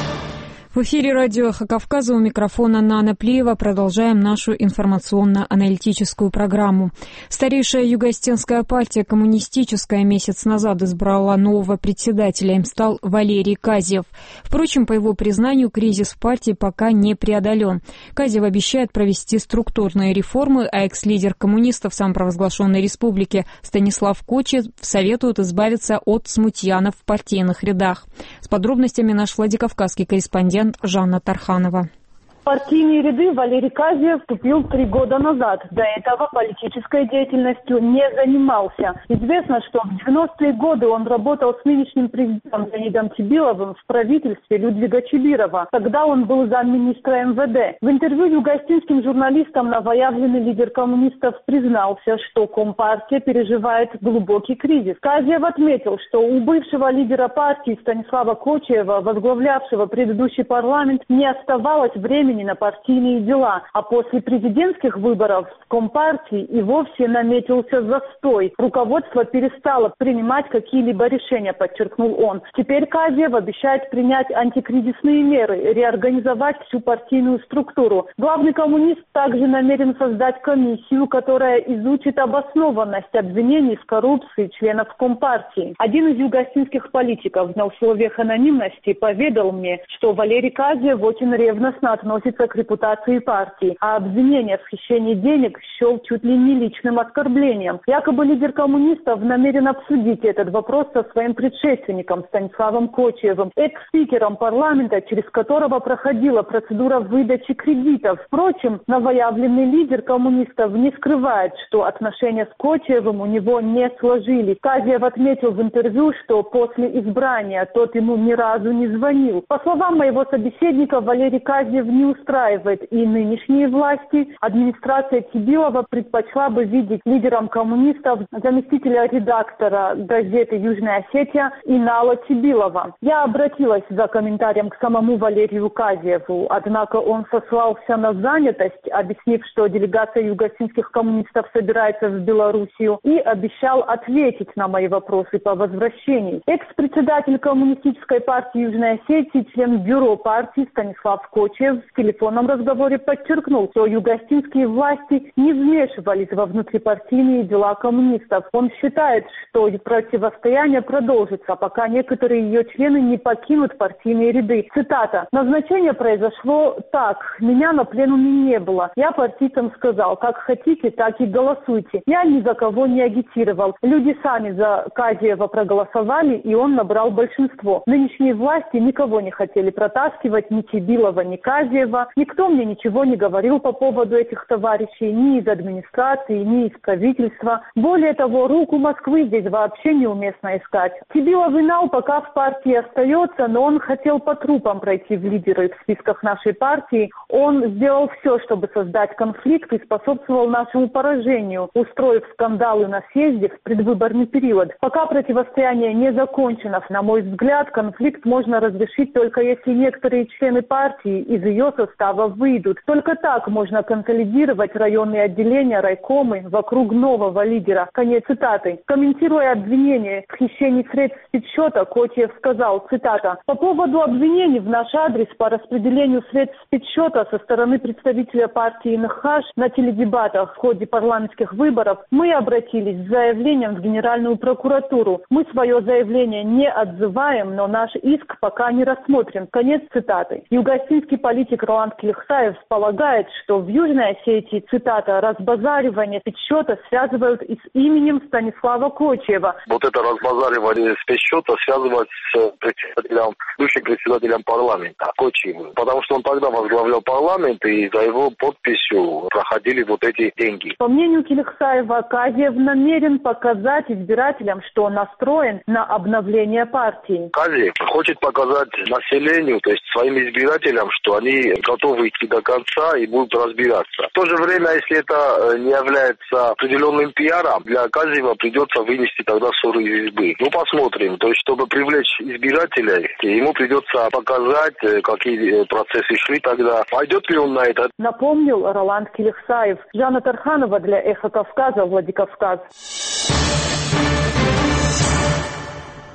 В эфире радио «Эхо Кавказа», у микрофона Нана Плиева. Продолжаем нашу информационно-аналитическую программу. Старейшая юго-осетинская партия «Коммунистическая» месяц назад избрала нового председателя. Им стал Валерий Казьев. Впрочем, по его признанию, кризис в партии пока не преодолен. Казьев обещает провести структурные реформы, а экс-лидер коммунистов самопровозглашенной республики Станислав Кочиев советует избавиться от смутьянов в партийных рядах. С подробностями наш владикавказский корреспондент Жанна Тарханова. В партийные ряды Валерий Казьев вступил три года назад. До этого политической деятельностью не занимался. Известно, что в девяностые годы он работал с нынешним президентом Леонидом Чибиловым в правительстве Людвига Чибирова. Тогда он был замминистра эм вэ дэ. В интервью юго-осетинским журналистам новоявленный лидер коммунистов признался, что Компартия переживает глубокий кризис. Казьев отметил, что у бывшего лидера партии Станислава Кочиева, возглавлявшего предыдущий парламент, не оставалось времени на партийные дела, а после президентских выборов в Компартии и вовсе наметился застой. Руководство перестало принимать какие-либо решения, подчеркнул он. Теперь Казьев обещает принять антикризисные меры, реорганизовать всю партийную структуру. Главный коммунист также намерен создать комиссию, которая изучит обоснованность обвинений в коррупции членов Компартии. Один из юго-осетинских политиков на условиях анонимности поведал мне, что Валерий Казьев очень ревностно относится к репутации партии, а обвинение в хищении денег счел чуть ли не личным оскорблением. Якобы лидер коммунистов намерен обсудить этот вопрос со своим предшественником Станиславом Кочиевым, экс-спикером парламента, через которого проходила процедура выдачи кредитов. Впрочем, новоявленный лидер коммунистов не скрывает, что отношения с Кочиевым у него не сложились. Казьев отметил в интервью, что после избрания тот ему ни разу не звонил. По словам моего собеседника, Валерий Казьев не устраивает и нынешние власти. Администрация Чибилова предпочла бы видеть лидером коммунистов заместителя редактора газеты «Южная Осетия» Инала Чибилова. Я обратилась за комментарием к самому Валерию Казьеву, однако он сослался на занятость, объяснив, что делегация юго-осетинских коммунистов собирается в Белоруссию, и обещал ответить на мои вопросы по возвращении. Экс-председатель коммунистической партии Южной Осетии, член бюро партии Станислав Кочиев в телефонном разговоре подчеркнул, что юго-осетинские власти не вмешивались во внутрипартийные дела коммунистов. Он считает, что противостояние продолжится, пока некоторые ее члены не покинут партийные ряды. Цитата. «Назначение произошло так. Меня на пленуме не было. Я партийцам сказал, как хотите, так и голосуйте. Я ни за кого не агитировал. Люди сами за Казьева проголосовали, и он набрал большинство. Нынешние власти никого не хотели протаскивать, ни Чибилова, ни Казьева. Никто мне ничего не говорил по поводу этих товарищей, ни из администрации, ни из правительства. Более того, руку Москвы здесь вообще неуместно искать. Чибилов Инал пока в партии остается, но он хотел по трупам пройти в лидеры в списках нашей партии. Он сделал все, чтобы создать конфликт и способствовал нашему поражению, устроив скандалы на съезде в предвыборный период. Пока противостояние не закончено, на мой взгляд, конфликт можно разрешить только если некоторые члены партии из ее состава выйдут. Только так можно консолидировать районные отделения, райкомы вокруг нового лидера». Конец цитаты. Комментируя обвинение в хищении средств спецсчета, Кочиев сказал, цитата, «По поводу обвинений в наш адрес по распределению средств спецсчета со стороны представителя партии эн эх аш на теледебатах в ходе парламентских выборов мы обратились с заявлением в Генеральную прокуратуру. Мы свое заявление не отзываем, но наш иск пока не рассмотрен». Конец цитаты. Юго-осетинский политик Роланд Келихсаев полагает, что в Южной Осетии, цитата, «разбазаривание спецсчета связывают и с именем Станислава Кочиева». Вот это разбазаривание спецсчета связывать с председателем, бывшим председателем парламента Кочиевым, потому что он тогда возглавлял парламент, и за его подписью проходили вот эти деньги. По мнению Келихсаева, Казьев намерен показать избирателям, что он настроен на обновление партии. Казьев хочет показать населению, то есть своим избирателям, что они готовы идти до конца и будут разбираться. В то же время, если это не является определенным пиаром, для Казьева придется вынести тогда ссору из избы. Ну, посмотрим. То есть, чтобы привлечь избирателей, ему придется показать, какие процессы шли тогда. Пойдет ли он на это? Напомнил Роланд Келихсаев. Жанна Тарханова для «Эхо Кавказа», Владикавказ.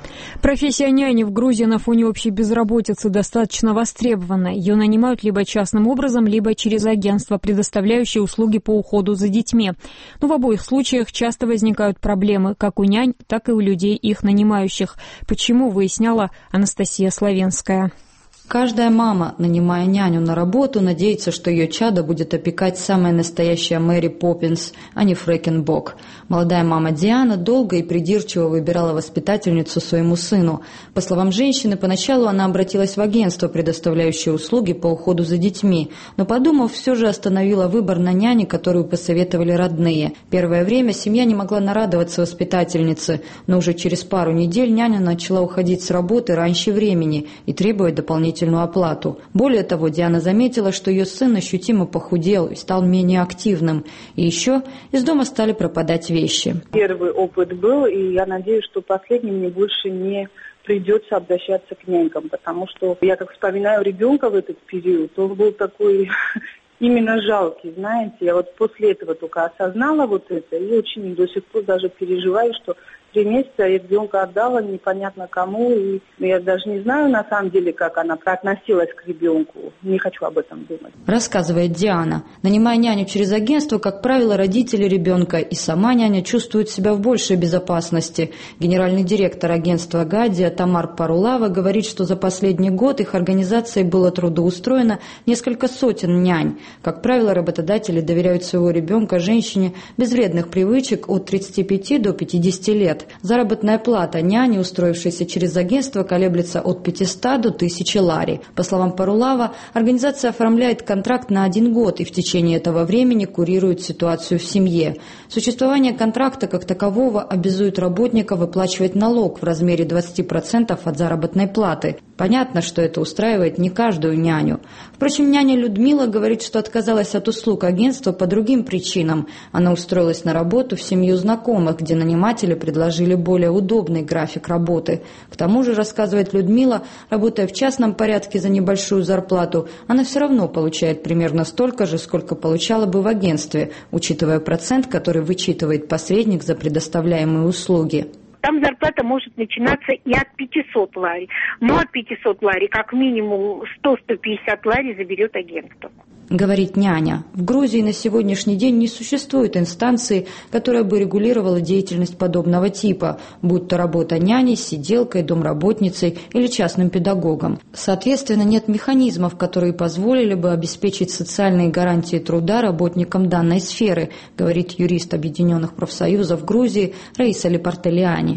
Профессия няни в Грузии на фоне общей безработицы достаточно востребована. Ее нанимают либо частным образом, либо через агентство, предоставляющие услуги по уходу за детьми. Но в обоих случаях часто возникают проблемы как у нянь, так и у людей, их нанимающих. Почему, выясняла Анастасия Славенская. Каждая мама, нанимая няню на работу, надеется, что ее чадо будет опекать самая настоящая Мэри Поппинс, а не Фрэкенбок. Молодая мама Диана долго и придирчиво выбирала воспитательницу своему сыну. По словам женщины, поначалу она обратилась в агентство, предоставляющее услуги по уходу за детьми, но, подумав, все же остановила выбор на няне, которую посоветовали родные. Первое время семья не могла нарадоваться воспитательнице, но уже через пару недель няня начала уходить с работы раньше времени и требовать дополнительного оплату. Более того, Диана заметила, что ее сын ощутимо похудел и стал менее активным. И еще из дома стали пропадать вещи. Первый опыт был, и я надеюсь, что последним мне больше не придется обращаться к нянькам, потому что я как вспоминаю ребенка в этот период, он был такой именно жалкий, знаете. Я вот после этого только осознала вот это и очень до сих пор даже переживаю, что три месяца я ребенка отдала непонятно кому, и я даже не знаю на самом деле, как она относилась к ребенку. Не хочу об этом думать. Рассказывает Диана. Нанимая няню через агентство, как правило, родители ребенка и сама няня чувствуют себя в большей безопасности. Генеральный директор агентства «Гадия» Тамар Парулава говорит, что за последний год их организацией было трудоустроено несколько сотен нянь. Как правило, работодатели доверяют своего ребенка женщине без вредных привычек от тридцати пяти до пятидесяти лет. Заработная плата няни, устроившейся через агентство, колеблется от пятисот до тысячи лари. По словам Парулава, организация оформляет контракт на один год и в течение этого времени курирует ситуацию в семье. Существование контракта как такового обязует работника выплачивать налог в размере двадцати процентов от заработной платы. Понятно, что это устраивает не каждую няню. Впрочем, няня Людмила говорит, что отказалась от услуг агентства по другим причинам. Она устроилась на работу в семью знакомых, где наниматели предложили более удобный график работы. К тому же, рассказывает Людмила, работая в частном порядке за небольшую зарплату, она все равно получает примерно столько же, сколько получала бы в агентстве, учитывая процент, который вычитывает посредник за предоставляемые услуги. Там зарплата может начинаться и от пятисот лари. Но от пятисот лари как минимум сто - сто пятьдесят лари заберет агентство. Говорит няня. В Грузии на сегодняшний день не существует инстанции, которая бы регулировала деятельность подобного типа, будь то работа няней, сиделкой, домработницей или частным педагогом. Соответственно, нет механизмов, которые позволили бы обеспечить социальные гарантии труда работникам данной сферы, говорит юрист Объединенных профсоюзов Грузии Раиса Лепартелиани.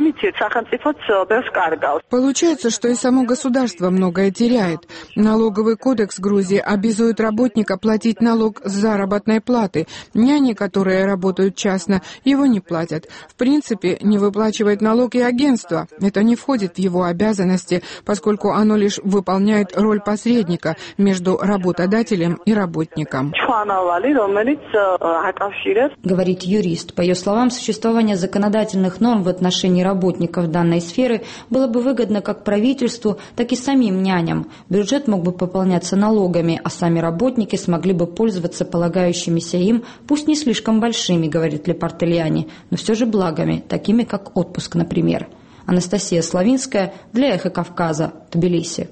Получается, что и само государство многое теряет. Налоговый кодекс Грузии обязует работника платить налог с заработной платы. Няни, которые работают частно, его не платят. В принципе, не выплачивает налог и агентство. Это не входит в его обязанности, поскольку оно лишь выполняет роль посредника между работодателем и работником. Говорит юрист. По ее словам, существование законодательных норм в отношении работников данной сферы было бы выгодно как правительству, так и самим няням. Бюджет мог бы пополняться налогами, а сами работники смогли бы пользоваться полагающимися им, пусть не слишком большими, говорит Лепартелиани, но все же благами, такими как отпуск, например. Анастасия Славинская для «Эхо Кавказа», Тбилиси.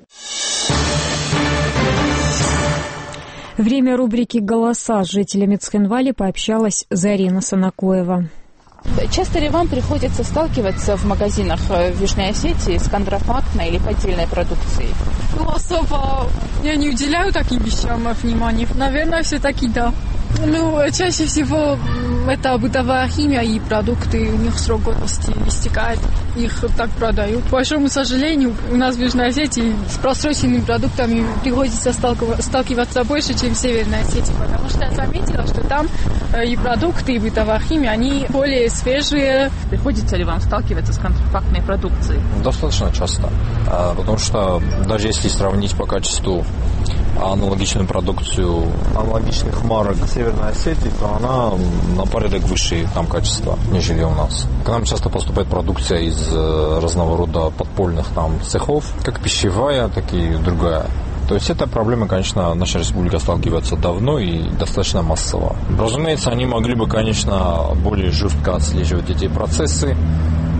Время рубрики «Голоса» с жителями Цхинвали пообщалась Зарина Санакоева. Часто ли вам приходится сталкиваться в магазинах в Южной Осетии с контрафактной или поддельной продукцией? Ну, особо я не уделяю таким вещам внимания. Наверное, все-таки да. Ну, чаще всего это бытовая химия и продукты, у них срок годности истекает, их так продают. К большому сожалению, у нас в Южной Осетии с просроченными продуктами приходится сталкиваться больше, чем в Северной Осетии, потому что я заметила, что там и продукты, и бытовая химия, они более свежие. Приходится ли вам сталкиваться с контрафактной продукцией? Достаточно часто, потому что даже если сравнить по качеству аналогичную продукцию аналогичных марок Северной Осетии, то она на порядок выше там качества, нежели у нас. К нам часто поступает продукция из разного рода подпольных там цехов, как пищевая, так и другая. То есть эта проблема, конечно, наша республика сталкивается давно и достаточно массово. Разумеется, они могли бы, конечно, более жестко отслеживать эти процессы,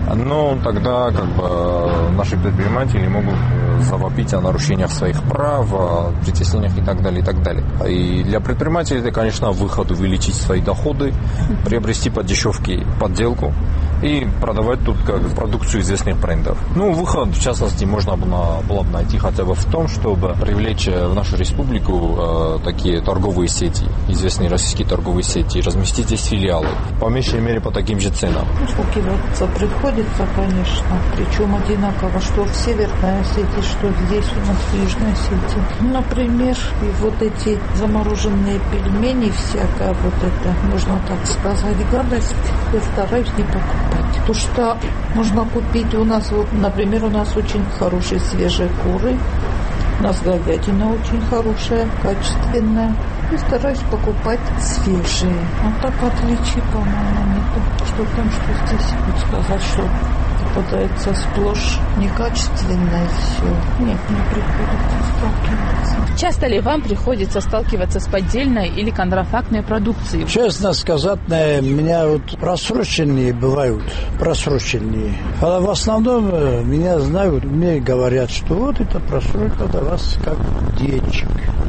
но тогда как бы наши предприниматели могут завопить о нарушениях своих прав, о притеснениях и так далее, и так далее. И для предпринимателей это, конечно, выход увеличить свои доходы, приобрести по дешевке подделку и продавать тут как продукцию известных брендов. Ну, выход, в частности, можно было, было бы найти хотя бы в том, чтобы привлечь в нашу республику э, такие торговые сети, известные российские торговые сети, разместить здесь филиалы, по меньшей мере по таким же ценам. Сталкиваться приходится, конечно, причем одинаково, что в Северной Осетии, что здесь у нас в Южной Осетии. Например, и вот эти замороженные пельмени, всякая вот это, можно так сказать, гадость, я стараюсь не покупать. То, что можно купить у нас, вот, например, у нас очень хорошие свежие куры, у нас говядина очень хорошая, качественная. Я стараюсь покупать свежие. А так отличий, по-моему, нет. Что там, что здесь. Вот сказать, что попадается сплошь некачественное все. Нет, не приходится сталкиваться. Часто ли вам приходится сталкиваться с поддельной или контрафактной продукцией? Честно сказать, меня вот просроченные бывают, просроченные. А в основном меня знают, мне говорят, что вот это просрочка для вас как денежек.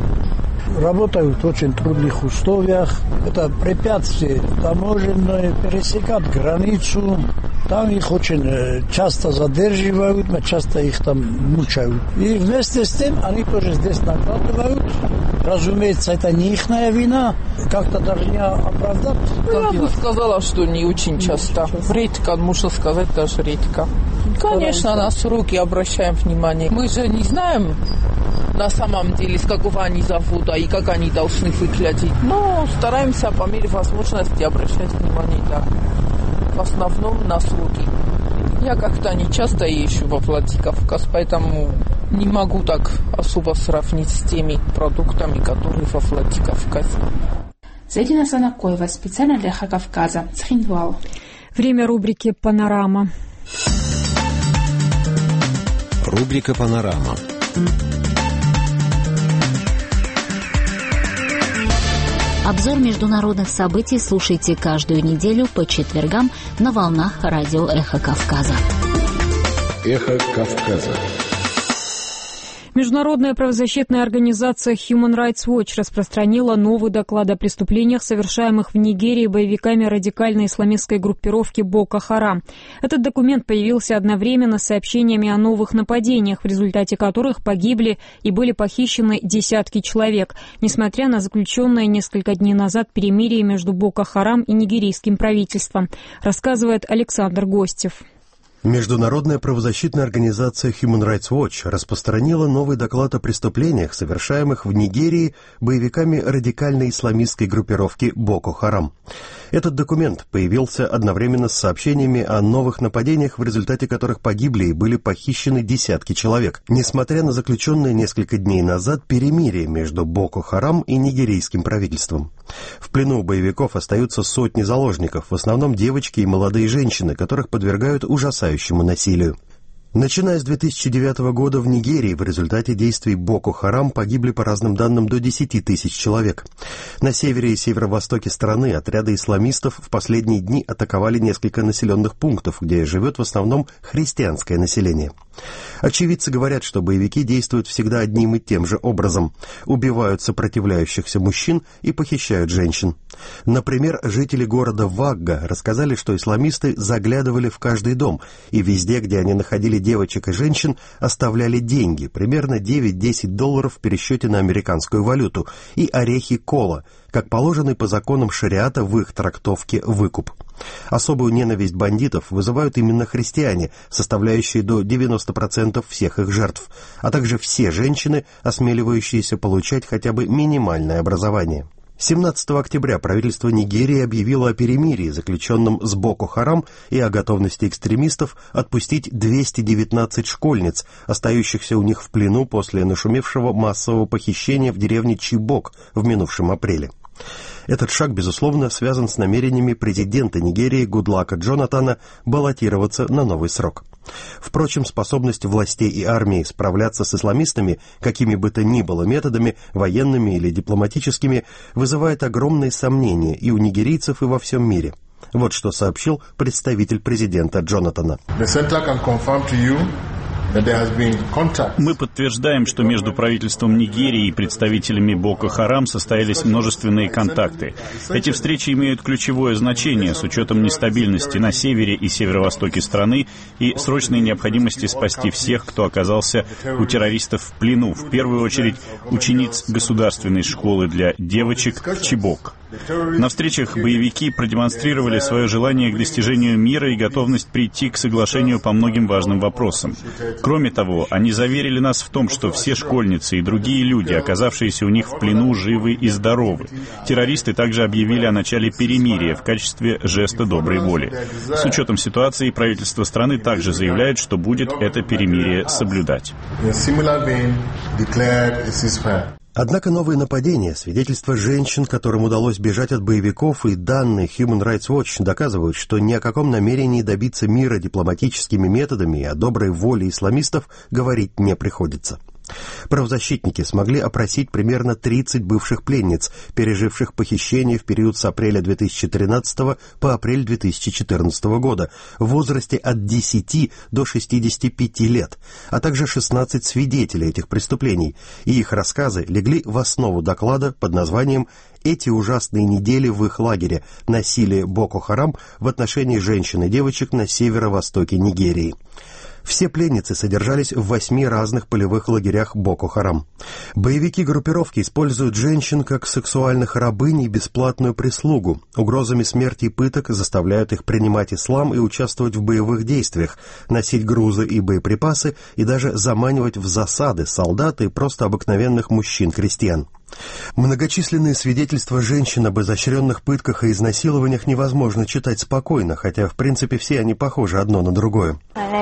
Работают в очень трудных условиях. Это препятствие таможенное, пересекать границу. Там их очень часто задерживают, часто их там мучают. И вместе с тем они тоже здесь накладывают. Разумеется, это не их вина. Как-то даже не оправдать. Я бы сказала, что не очень часто. Редко, можно сказать, даже редко. Конечно, на сроки обращаем внимание. Мы же не знаем на самом деле, с какого они завода и как они должны выглядеть. Но стараемся по мере возможности обращать внимание, да. В основном на сроки. Я как-то не часто езжу во Владикавказ, поэтому не могу так особо сравнить с теми продуктами, которые во Владикавказе. Зайдина Санакоева, специально для Хакавказа, Цхинвал. Время рубрики «Панорама». Рубрика «Панорама». Обзор международных событий слушайте каждую неделю по четвергам на волнах радио «Эхо Кавказа». «Эхо Кавказа». Международная правозащитная организация Human Rights Watch распространила новый доклад о преступлениях, совершаемых в Нигерии боевиками радикальной исламистской группировки Боко Харам. Этот документ появился одновременно с сообщениями о новых нападениях, в результате которых погибли и были похищены десятки человек, несмотря на заключенное несколько дней назад перемирие между Боко Харам и нигерийским правительством, рассказывает Александр Гостев. Международная правозащитная организация Human Rights Watch распространила новый доклад о преступлениях, совершаемых в Нигерии боевиками радикальной исламистской группировки Боко Харам. Этот документ появился одновременно с сообщениями о новых нападениях, в результате которых погибли и были похищены десятки человек, несмотря на заключенное несколько дней назад перемирие между Боко Харам и нигерийским правительством. В плену у боевиков остаются сотни заложников, в основном девочки и молодые женщины, которых подвергают ужасающему насилию. Начиная с две тысячи девятого года в Нигерии в результате действий Боко Харам погибли по разным данным до десяти тысяч человек. На севере и северо-востоке страны отряды исламистов в последние дни атаковали несколько населенных пунктов, где живет в основном христианское население. Очевидцы говорят, что боевики действуют всегда одним и тем же образом. Убивают сопротивляющихся мужчин и похищают женщин. Например, жители города Вагга рассказали, что исламисты заглядывали в каждый дом, и везде, где они находили девочек и женщин, оставляли деньги, примерно девять-десять долларов в пересчете на американскую валюту, и орехи кола, как положенный по законам шариата в их трактовке выкуп. Особую ненависть бандитов вызывают именно христиане, составляющие до девяноста процентов всех их жертв, а также все женщины, осмеливающиеся получать хотя бы минимальное образование. семнадцатого октября правительство Нигерии объявило о перемирии, заключенном с Боко Харам, и о готовности экстремистов отпустить двести девятнадцать школьниц, остающихся у них в плену после нашумевшего массового похищения в деревне Чибок в минувшем апреле. Этот шаг, безусловно, связан с намерениями президента Нигерии Гудлака Джонатана баллотироваться на новый срок. Впрочем, способность властей и армии справляться с исламистами, какими бы то ни было методами, военными или дипломатическими, вызывает огромные сомнения и у нигерийцев, и во всем мире. Вот что сообщил представитель президента Джонатана. Мы подтверждаем, что между правительством Нигерии и представителями Боко Харам состоялись множественные контакты. Эти встречи имеют ключевое значение с учетом нестабильности на севере и северо-востоке страны и срочной необходимости спасти всех, кто оказался у террористов в плену, в первую очередь учениц государственной школы для девочек Чибок. На встречах боевики продемонстрировали свое желание к достижению мира и готовность прийти к соглашению по многим важным вопросам. Кроме того, они заверили нас в том, что все школьницы и другие люди, оказавшиеся у них в плену, живы и здоровы. Террористы также объявили о начале перемирия в качестве жеста доброй воли. С учетом ситуации, правительство страны также заявляет, что будет это перемирие соблюдать. Однако новые нападения, свидетельства женщин, которым удалось бежать от боевиков, и данные Human Rights Watch доказывают, что ни о каком намерении добиться мира дипломатическими методами и о доброй воле исламистов говорить не приходится. Правозащитники смогли опросить примерно тридцать бывших пленниц, переживших похищение в период с апреля две тысячи тринадцатого по апрель две тысячи четырнадцатого года в возрасте от десяти до шестидесяти пяти лет, а также шестнадцать свидетелей этих преступлений, и их рассказы легли в основу доклада под названием «Эти ужасные недели в их лагере. Насилие Боко Харам в отношении женщин и девочек на северо-востоке Нигерии». Все пленницы содержались в восьми разных полевых лагерях Боко Харам. Боевики группировки используют женщин как сексуальных рабынь и бесплатную прислугу. Угрозами смерти и пыток заставляют их принимать ислам и участвовать в боевых действиях, носить грузы и боеприпасы и даже заманивать в засады солдат и просто обыкновенных мужчин-крестьян. Многочисленные свидетельства женщин об изощренных пытках и изнасилованиях невозможно читать спокойно, хотя, в принципе, все они похожи одно на другое.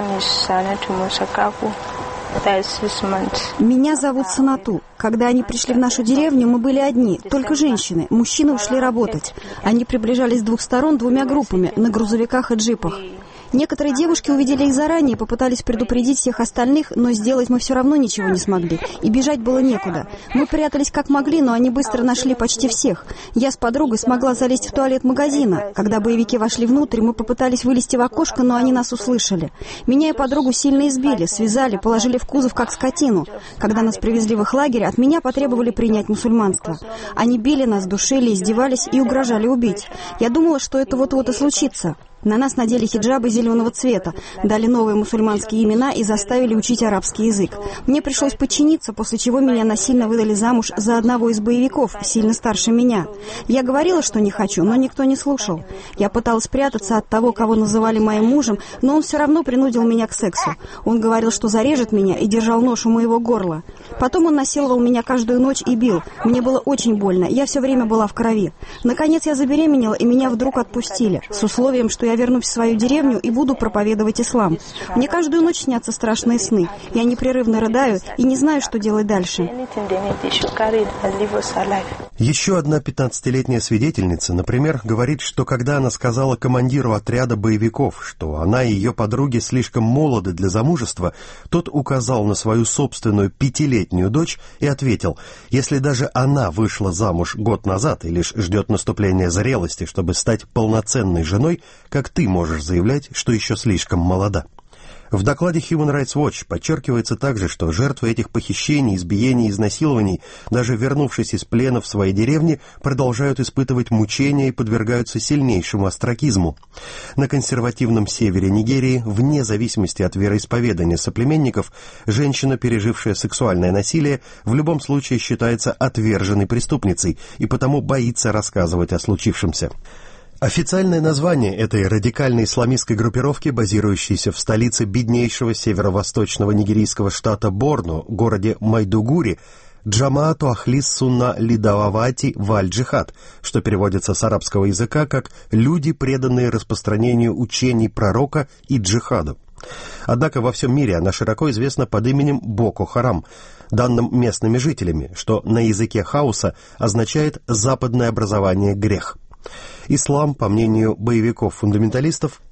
Меня зовут Санату. Когда они пришли в нашу деревню, мы были одни, только женщины. Мужчины ушли работать. Они приближались с двух сторон двумя группами, на грузовиках и джипах. Некоторые девушки увидели их заранее, попытались предупредить всех остальных, но сделать мы все равно ничего не смогли, и бежать было некуда. Мы прятались как могли, но они быстро нашли почти всех. Я с подругой смогла залезть в туалет магазина. Когда боевики вошли внутрь, мы попытались вылезти в окошко, но они нас услышали. Меня и подругу сильно избили, связали, положили в кузов как скотину. Когда нас привезли в их лагерь, от меня потребовали принять мусульманство. Они били нас, душили, издевались и угрожали убить. Я думала, что это вот-вот и случится. На нас надели хиджабы зеленого цвета, дали новые мусульманские имена и заставили учить арабский язык. Мне пришлось подчиниться, после чего меня насильно выдали замуж за одного из боевиков, сильно старше меня. Я говорила, что не хочу, но никто не слушал. Я пыталась спрятаться от того, кого называли моим мужем, но он все равно принудил меня к сексу. Он говорил, что зарежет меня, и держал нож у моего горла. Потом он насиловал меня каждую ночь и бил. Мне было очень больно, я все время была в крови. Наконец я забеременела, и меня вдруг отпустили, с условием, что я Я вернусь в свою деревню и буду проповедовать ислам. Мне каждую ночь снятся страшные сны. Я непрерывно рыдаю и не знаю, что делать дальше. Еще одна пятнадцатилетняя свидетельница, например, говорит, что когда она сказала командиру отряда боевиков, что она и ее подруги слишком молоды для замужества, тот указал на свою собственную пятилетнюю дочь и ответил: если даже она вышла замуж год назад и лишь ждет наступления зрелости, чтобы стать полноценной женой, как ты можешь заявлять, что еще слишком молода? В докладе Human Rights Watch подчеркивается также, что жертвы этих похищений, избиений и изнасилований, даже вернувшись из плена в свои деревни, продолжают испытывать мучения и подвергаются сильнейшему остракизму. На консервативном севере Нигерии, вне зависимости от вероисповедания соплеменников, женщина, пережившая сексуальное насилие, в любом случае считается отверженной преступницей и потому боится рассказывать о случившемся. Официальное название этой радикальной исламистской группировки, базирующейся в столице беднейшего северо-восточного нигерийского штата Борно, городе Майдугури, Джамаату Ахлис Сунна Лидававати Валь-Джихад, что переводится с арабского языка как «люди, преданные распространению учений пророка и джихаду». Однако во всем мире она широко известна под именем Боко Харам, данным местными жителями, что на языке Хауса означает «западное образование грех». Ислам, по мнению боевиков-фундаменталистов,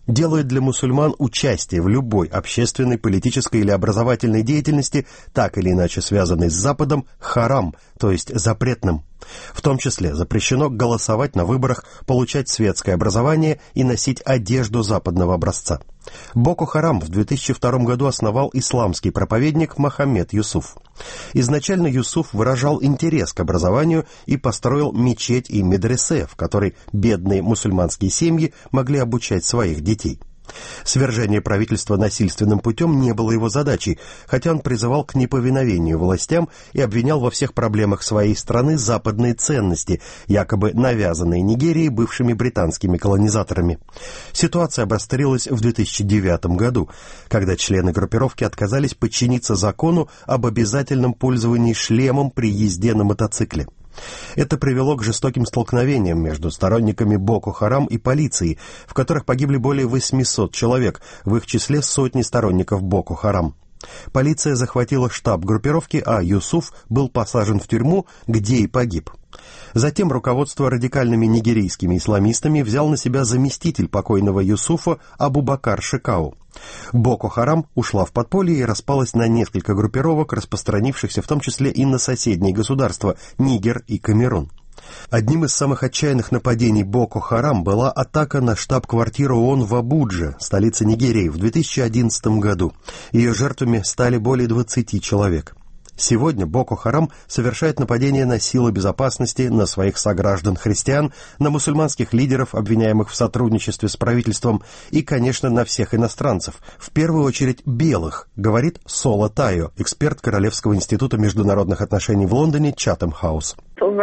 делают для мусульман участие в любой общественной, политической или образовательной деятельности, так или иначе связанной с Западом, харам, то есть запретным. В том числе запрещено голосовать на выборах, получать светское образование и носить одежду западного образца. Боко Харам в две тысячи втором году основал исламский проповедник Мохаммед Юсуф. Изначально Юсуф выражал интерес к образованию и построил мечеть и медресе, в которой бедные мусульманские семьи могли обучать своих детей. Свержение правительства насильственным путем не было его задачей, хотя он призывал к неповиновению властям и обвинял во всех проблемах своей страны западные ценности, якобы навязанные Нигерии бывшими британскими колонизаторами. Ситуация обострилась в две тысячи девятом году, когда члены группировки отказались подчиниться закону об обязательном пользовании шлемом при езде на мотоцикле. Это привело к жестоким столкновениям между сторонниками Боко Харам и полицией, в которых погибли более восемьсот человек, в их числе сотни сторонников Боко Харам. Полиция захватила штаб группировки, а Юсуф был посажен в тюрьму, где и погиб. Затем руководство радикальными нигерийскими исламистами взял на себя заместитель покойного Юсуфа Абубакар Шекау. Боко Харам ушла в подполье и распалась на несколько группировок, распространившихся в том числе и на соседние государства Нигер и Камерун. Одним из самых отчаянных нападений Боко Харам была атака на штаб-квартиру ООН в Абудже, столице Нигерии, в две тысячи одиннадцатом году. Ее жертвами стали более двадцати человек. Сегодня Боко Харам совершает нападения на силы безопасности, на своих сограждан-христиан, на мусульманских лидеров, обвиняемых в сотрудничестве с правительством, и, конечно, на всех иностранцев, в первую очередь белых, говорит Соло Тайо, эксперт Королевского института международных отношений в Лондоне Chatham House.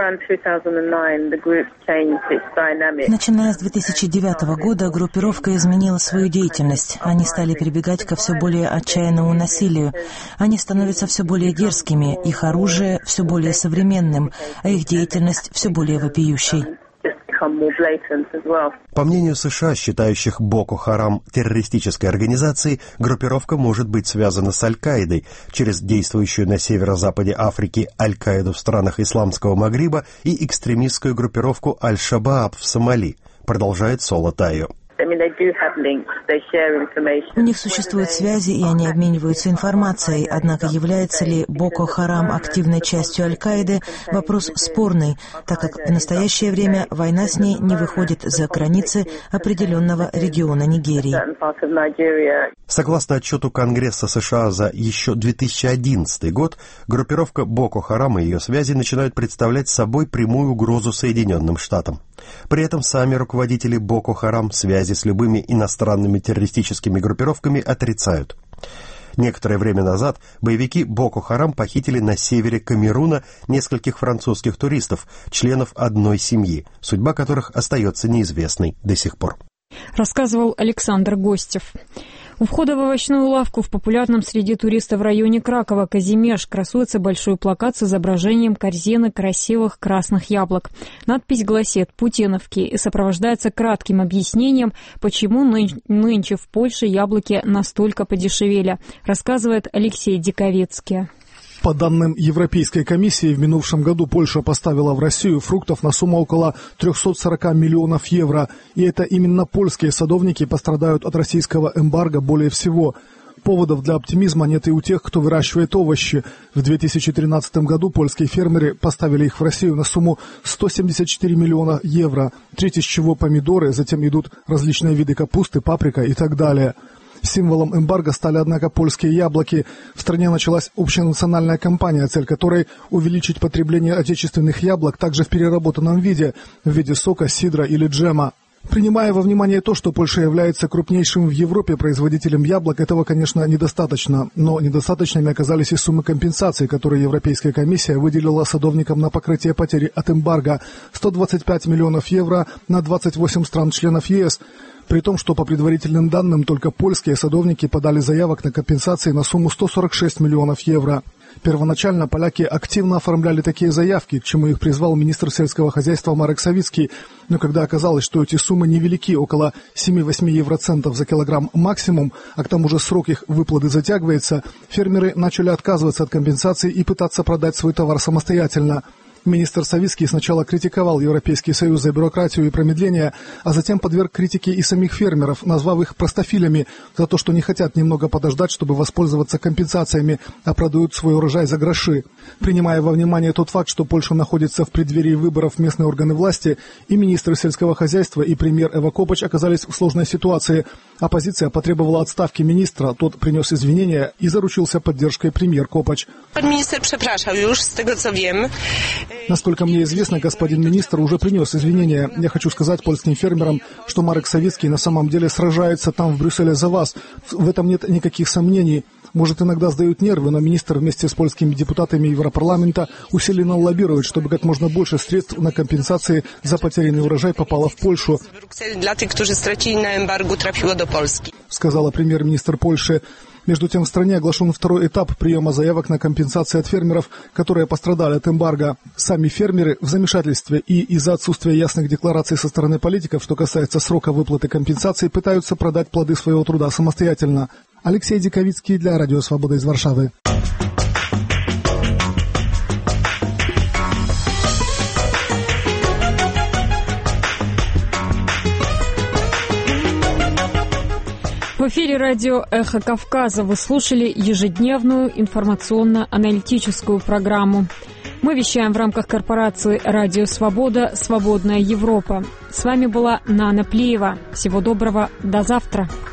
Начиная с две тысячи девятого года группировка изменила свою деятельность. Они стали прибегать ко все более отчаянному насилию. Они становятся все более дерзкими, их оружие все более современным, а их деятельность все более вопиющей. По мнению США, считающих Боко Харам террористической организацией, группировка может быть связана с Аль-Каидой через действующую на северо-западе Африки Аль-Каиду в странах Исламского Магриба и экстремистскую группировку Аль-Шабааб в Сомали, продолжает Соло Тайо. У них существуют связи, и они обмениваются информацией, однако является ли Боко Харам активной частью Аль-Каиды – вопрос спорный, так как в настоящее время война с ней не выходит за границы определенного региона Нигерии. Согласно отчету Конгресса США за еще две тысячи одиннадцатый год, группировка Боко Харам и ее связи начинают представлять собой прямую угрозу Соединенным Штатам. При этом сами руководители Боко Харам связи с любыми иностранными террористическими группировками отрицают. Некоторое время назад боевики Боко Харам похитили на севере Камеруна нескольких французских туристов, членов одной семьи, судьба которых остается неизвестной до сих пор. Рассказывал Александр Гостев. У входа в овощную лавку в популярном среди туристов в районе Кракова Казимеш красуется большой плакат с изображением корзины красивых красных яблок. Надпись гласит «Путиновки» и сопровождается кратким объяснением, почему ны- нынче в Польше яблоки настолько подешевели, рассказывает Алексей Диковецкий. По данным Европейской комиссии, в минувшем году Польша поставила в Россию фруктов на сумму около триста сорок миллионов евро. И это именно польские садовники пострадают от российского эмбарго более всего. Поводов для оптимизма нет и у тех, кто выращивает овощи. В две тысячи тринадцатом году польские фермеры поставили их в Россию на сумму сто семьдесят четыре миллиона евро, треть из чего помидоры, затем идут различные виды капусты, паприка и так далее. Символом эмбарго стали, однако, польские яблоки. В стране началась общенациональная кампания, цель которой – увеличить потребление отечественных яблок также в переработанном виде, в виде сока, сидра или джема. Принимая во внимание то, что Польша является крупнейшим в Европе производителем яблок, этого, конечно, недостаточно. Но недостаточными оказались и суммы компенсации, которые Европейская комиссия выделила садовникам на покрытие потери от эмбарго – сто двадцать пять миллионов евро на двадцать восемь стран-членов ЕС. При том, что по предварительным данным только польские садовники подали заявок на компенсации на сумму сто сорок шесть миллионов евро. Первоначально поляки активно оформляли такие заявки, к чему их призвал министр сельского хозяйства Марек Савицкий. Но когда оказалось, что эти суммы невелики, около семь-восемь евроцентов за килограмм максимум, а к тому же срок их выплаты затягивается, фермеры начали отказываться от компенсаций и пытаться продать свой товар самостоятельно. Министр Савицкий сначала критиковал Европейский Союз за бюрократию и промедление, а затем подверг критике и самих фермеров, назвав их простофилями за то, что не хотят немного подождать, чтобы воспользоваться компенсациями, а продают свой урожай за гроши. Принимая во внимание тот факт, что Польша находится в преддверии выборов в местные органы власти, и министр сельского хозяйства, и премьер Эва Копач оказались в сложной ситуации. Оппозиция потребовала отставки министра, тот принес извинения и заручился поддержкой премьер Копач. Насколько мне известно, господин министр уже принес извинения. Я хочу сказать польским фермерам, что Марек Савицкий на самом деле сражается там, в Брюсселе, за вас. В этом нет никаких сомнений. Может, иногда сдают нервы, но министр вместе с польскими депутатами Европарламента усиленно лоббирует, чтобы как можно больше средств на компенсации за потерянный урожай попало в Польшу, сказала премьер-министр Польши. Между тем, в стране оглашен второй этап приема заявок на компенсации от фермеров, которые пострадали от эмбарго. Сами фермеры в замешательстве и из-за отсутствия ясных деклараций со стороны политиков, что касается срока выплаты компенсаций, пытаются продать плоды своего труда самостоятельно. Алексей Диковицкий для Радио Свобода из Варшавы. В эфире радио «Эхо Кавказа» вы слушали ежедневную информационно-аналитическую программу. Мы вещаем в рамках корпорации «Радио Свобода. Свободная Европа». С вами была Нана Плиева. Всего доброго. До завтра.